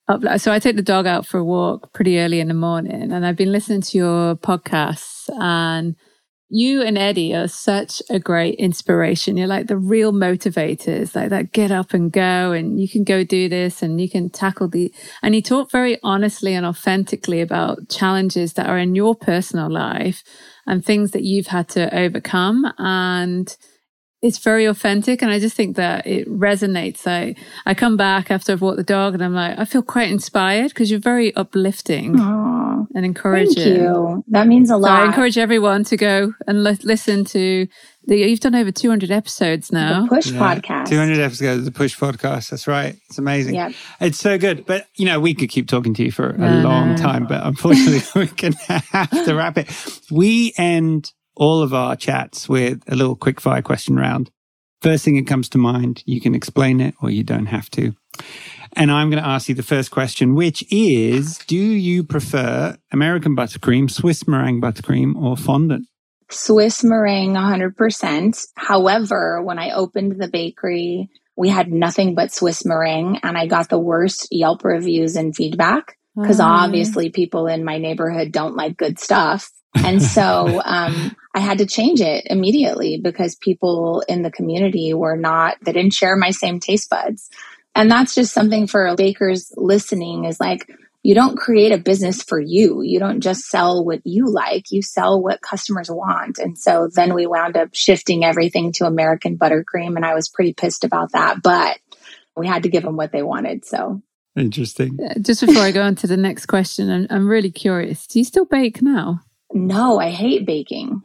So I take the dog out for a walk pretty early in the morning, and I've been listening to your podcasts, and you and Eddie are such a great inspiration. You're like the real motivators, like that get up and go, and you can go do this, and you can tackle and you talk very honestly and authentically about challenges that are in your personal life and things that you've had to overcome. And it's very authentic. And I just think that it resonates. I come back after I've walked the dog and I'm like, I feel quite inspired because you're very uplifting. Aww, and encouraging. Thank you. That means a lot. So I encourage everyone to go and listen to you've done over 200 episodes now. The Push podcast. 200 episodes of the Push podcast. That's right. It's amazing. Yep. It's so good. But, we could keep talking to you for a long time, but unfortunately we can have to wrap it. We end all of our chats with a little quick fire question round. First thing that comes to mind, you can explain it or you don't have to. And I'm going to ask you the first question, which is, do you prefer American buttercream, Swiss meringue buttercream, or fondant? Swiss meringue, 100%. However, when I opened the bakery, we had nothing but Swiss meringue, and I got the worst Yelp reviews and feedback because obviously people in my neighborhood don't like good stuff. And so I had to change it immediately because people in the community they didn't share my same taste buds. And that's just something for bakers listening is like, you don't create a business for you. You don't just sell what you like. You sell what customers want. And so then we wound up shifting everything to American buttercream. And I was pretty pissed about that, but we had to give them what they wanted. So interesting. Just before I go on to the next question, I'm really curious. Do you still bake now? No, I hate baking.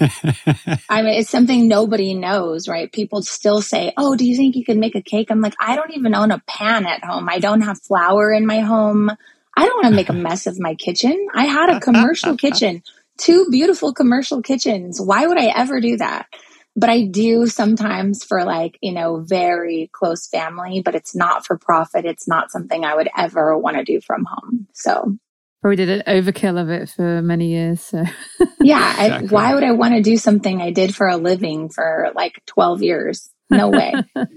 I mean, it's something nobody knows, right? People still say, oh, do you think you could make a cake? I'm like, I don't even own a pan at home. I don't have flour in my home. I don't want to make a mess of my kitchen. I had a commercial kitchen, 2 beautiful commercial kitchens. Why would I ever do that? But I do sometimes for very close family, but it's not for profit. It's not something I would ever want to do from home. So probably did an overkill of it for many years. So yeah, exactly. Why would I want to do something I did for a living for 12 years? No way.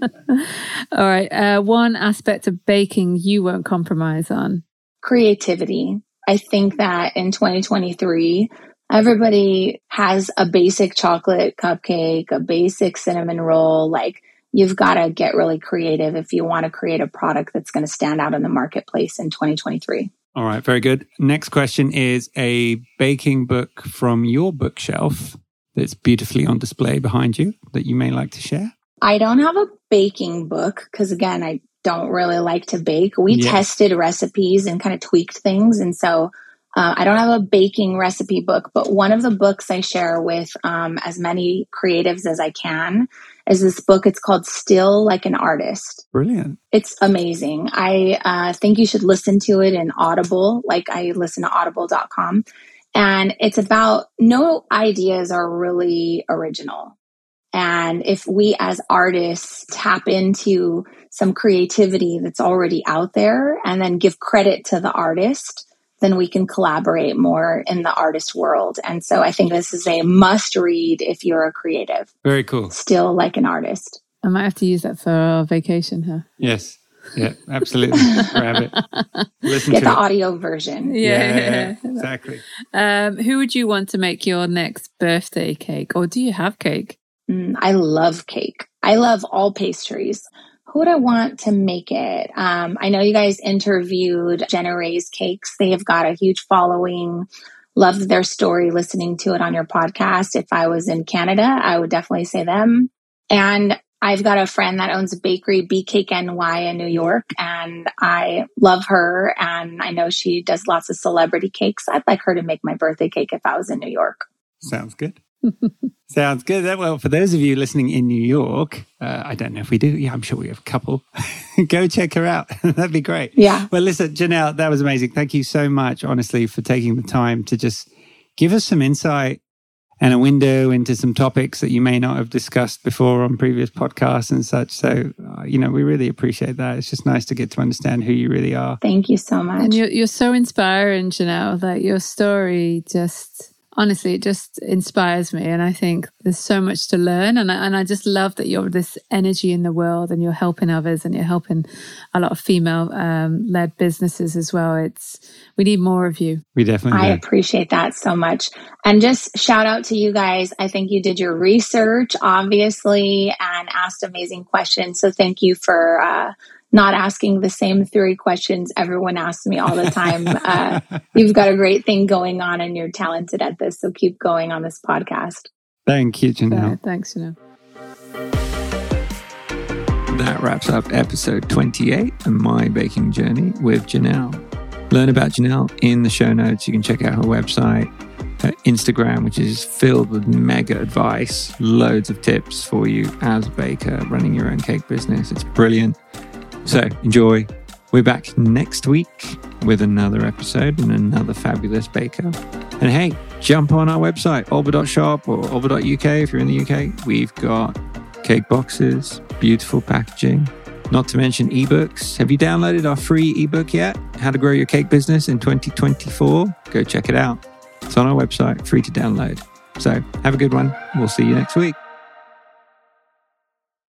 All right. One aspect of baking you won't compromise on. Creativity. I think that in 2023, everybody has a basic chocolate cupcake, a basic cinnamon roll. You've got to get really creative if you want to create a product that's going to stand out in the marketplace in 2023. All right, very good. Next question is a baking book from your bookshelf that's beautifully on display behind you that you may like to share. I don't have a baking book because, again, I don't really like to bake. We tested recipes and kind of tweaked things. And so I don't have a baking recipe book, but one of the books I share with as many creatives as I can is this book. It's called Still Like an Artist. Brilliant. It's amazing. I think you should listen to it in Audible. I listen to audible.com. And it's about no ideas are really original. And if we as artists tap into some creativity that's already out there and then give credit to the artist, then we can collaborate more in the artist world. And so I think this is a must read if you're a creative. Very cool. Still Like an Artist. I might have to use that for our vacation, huh? Yes. Yeah, absolutely. Grab it. Listen Get to the it. audio version. Yeah, exactly. Who would you want to make your next birthday cake? Or do you have cake? I love cake. I love all pastries. Who would I want to make it? I know you guys interviewed Jenna Ray's Cakes. They have got a huge following. Loved their story, listening to it on your podcast. If I was in Canada, I would definitely say them. And I've got a friend that owns a bakery, Bee Cake NY in New York, and I love her. And I know she does lots of celebrity cakes. I'd like her to make my birthday cake if I was in New York. Sounds good. Sounds good. Well, for those of you listening in New York, I don't know if we do. Yeah, I'm sure we have a couple. Go check her out. That'd be great. Yeah. Well, listen, Janelle, that was amazing. Thank you so much, honestly, for taking the time to just give us some insight and a window into some topics that you may not have discussed before on previous podcasts and such. So, we really appreciate that. It's just nice to get to understand who you really are. Thank you so much. And you're so inspiring, Janelle, that your story just honestly, it just inspires me. And I think there's so much to learn. And I just love that you're this energy in the world and you're helping others and you're helping a lot of female led businesses as well. We need more of you. We definitely do. I appreciate that so much. And just shout out to you guys. I think you did your research, obviously, and asked amazing questions. So thank you for not asking the same 3 questions everyone asks me all the time. You've got a great thing going on and you're talented at this. So keep going on this podcast. Thank you, Janelle. Thanks, Janelle. That wraps up episode 28 of My Baking Journey with Janelle. Learn about Janelle in the show notes. You can check out her website, her Instagram, which is filled with mega advice, loads of tips for you as a baker running your own cake business. It's brilliant. So enjoy. We're back next week with another episode and another fabulous baker. And hey, jump on our website, alba.shop or alba.uk if you're in the UK. We've got cake boxes, beautiful packaging, not to mention ebooks. Have you downloaded our free ebook yet? How to Grow Your Cake Business in 2024? Go check it out. It's on our website, free to download. So have a good one. We'll see you next week.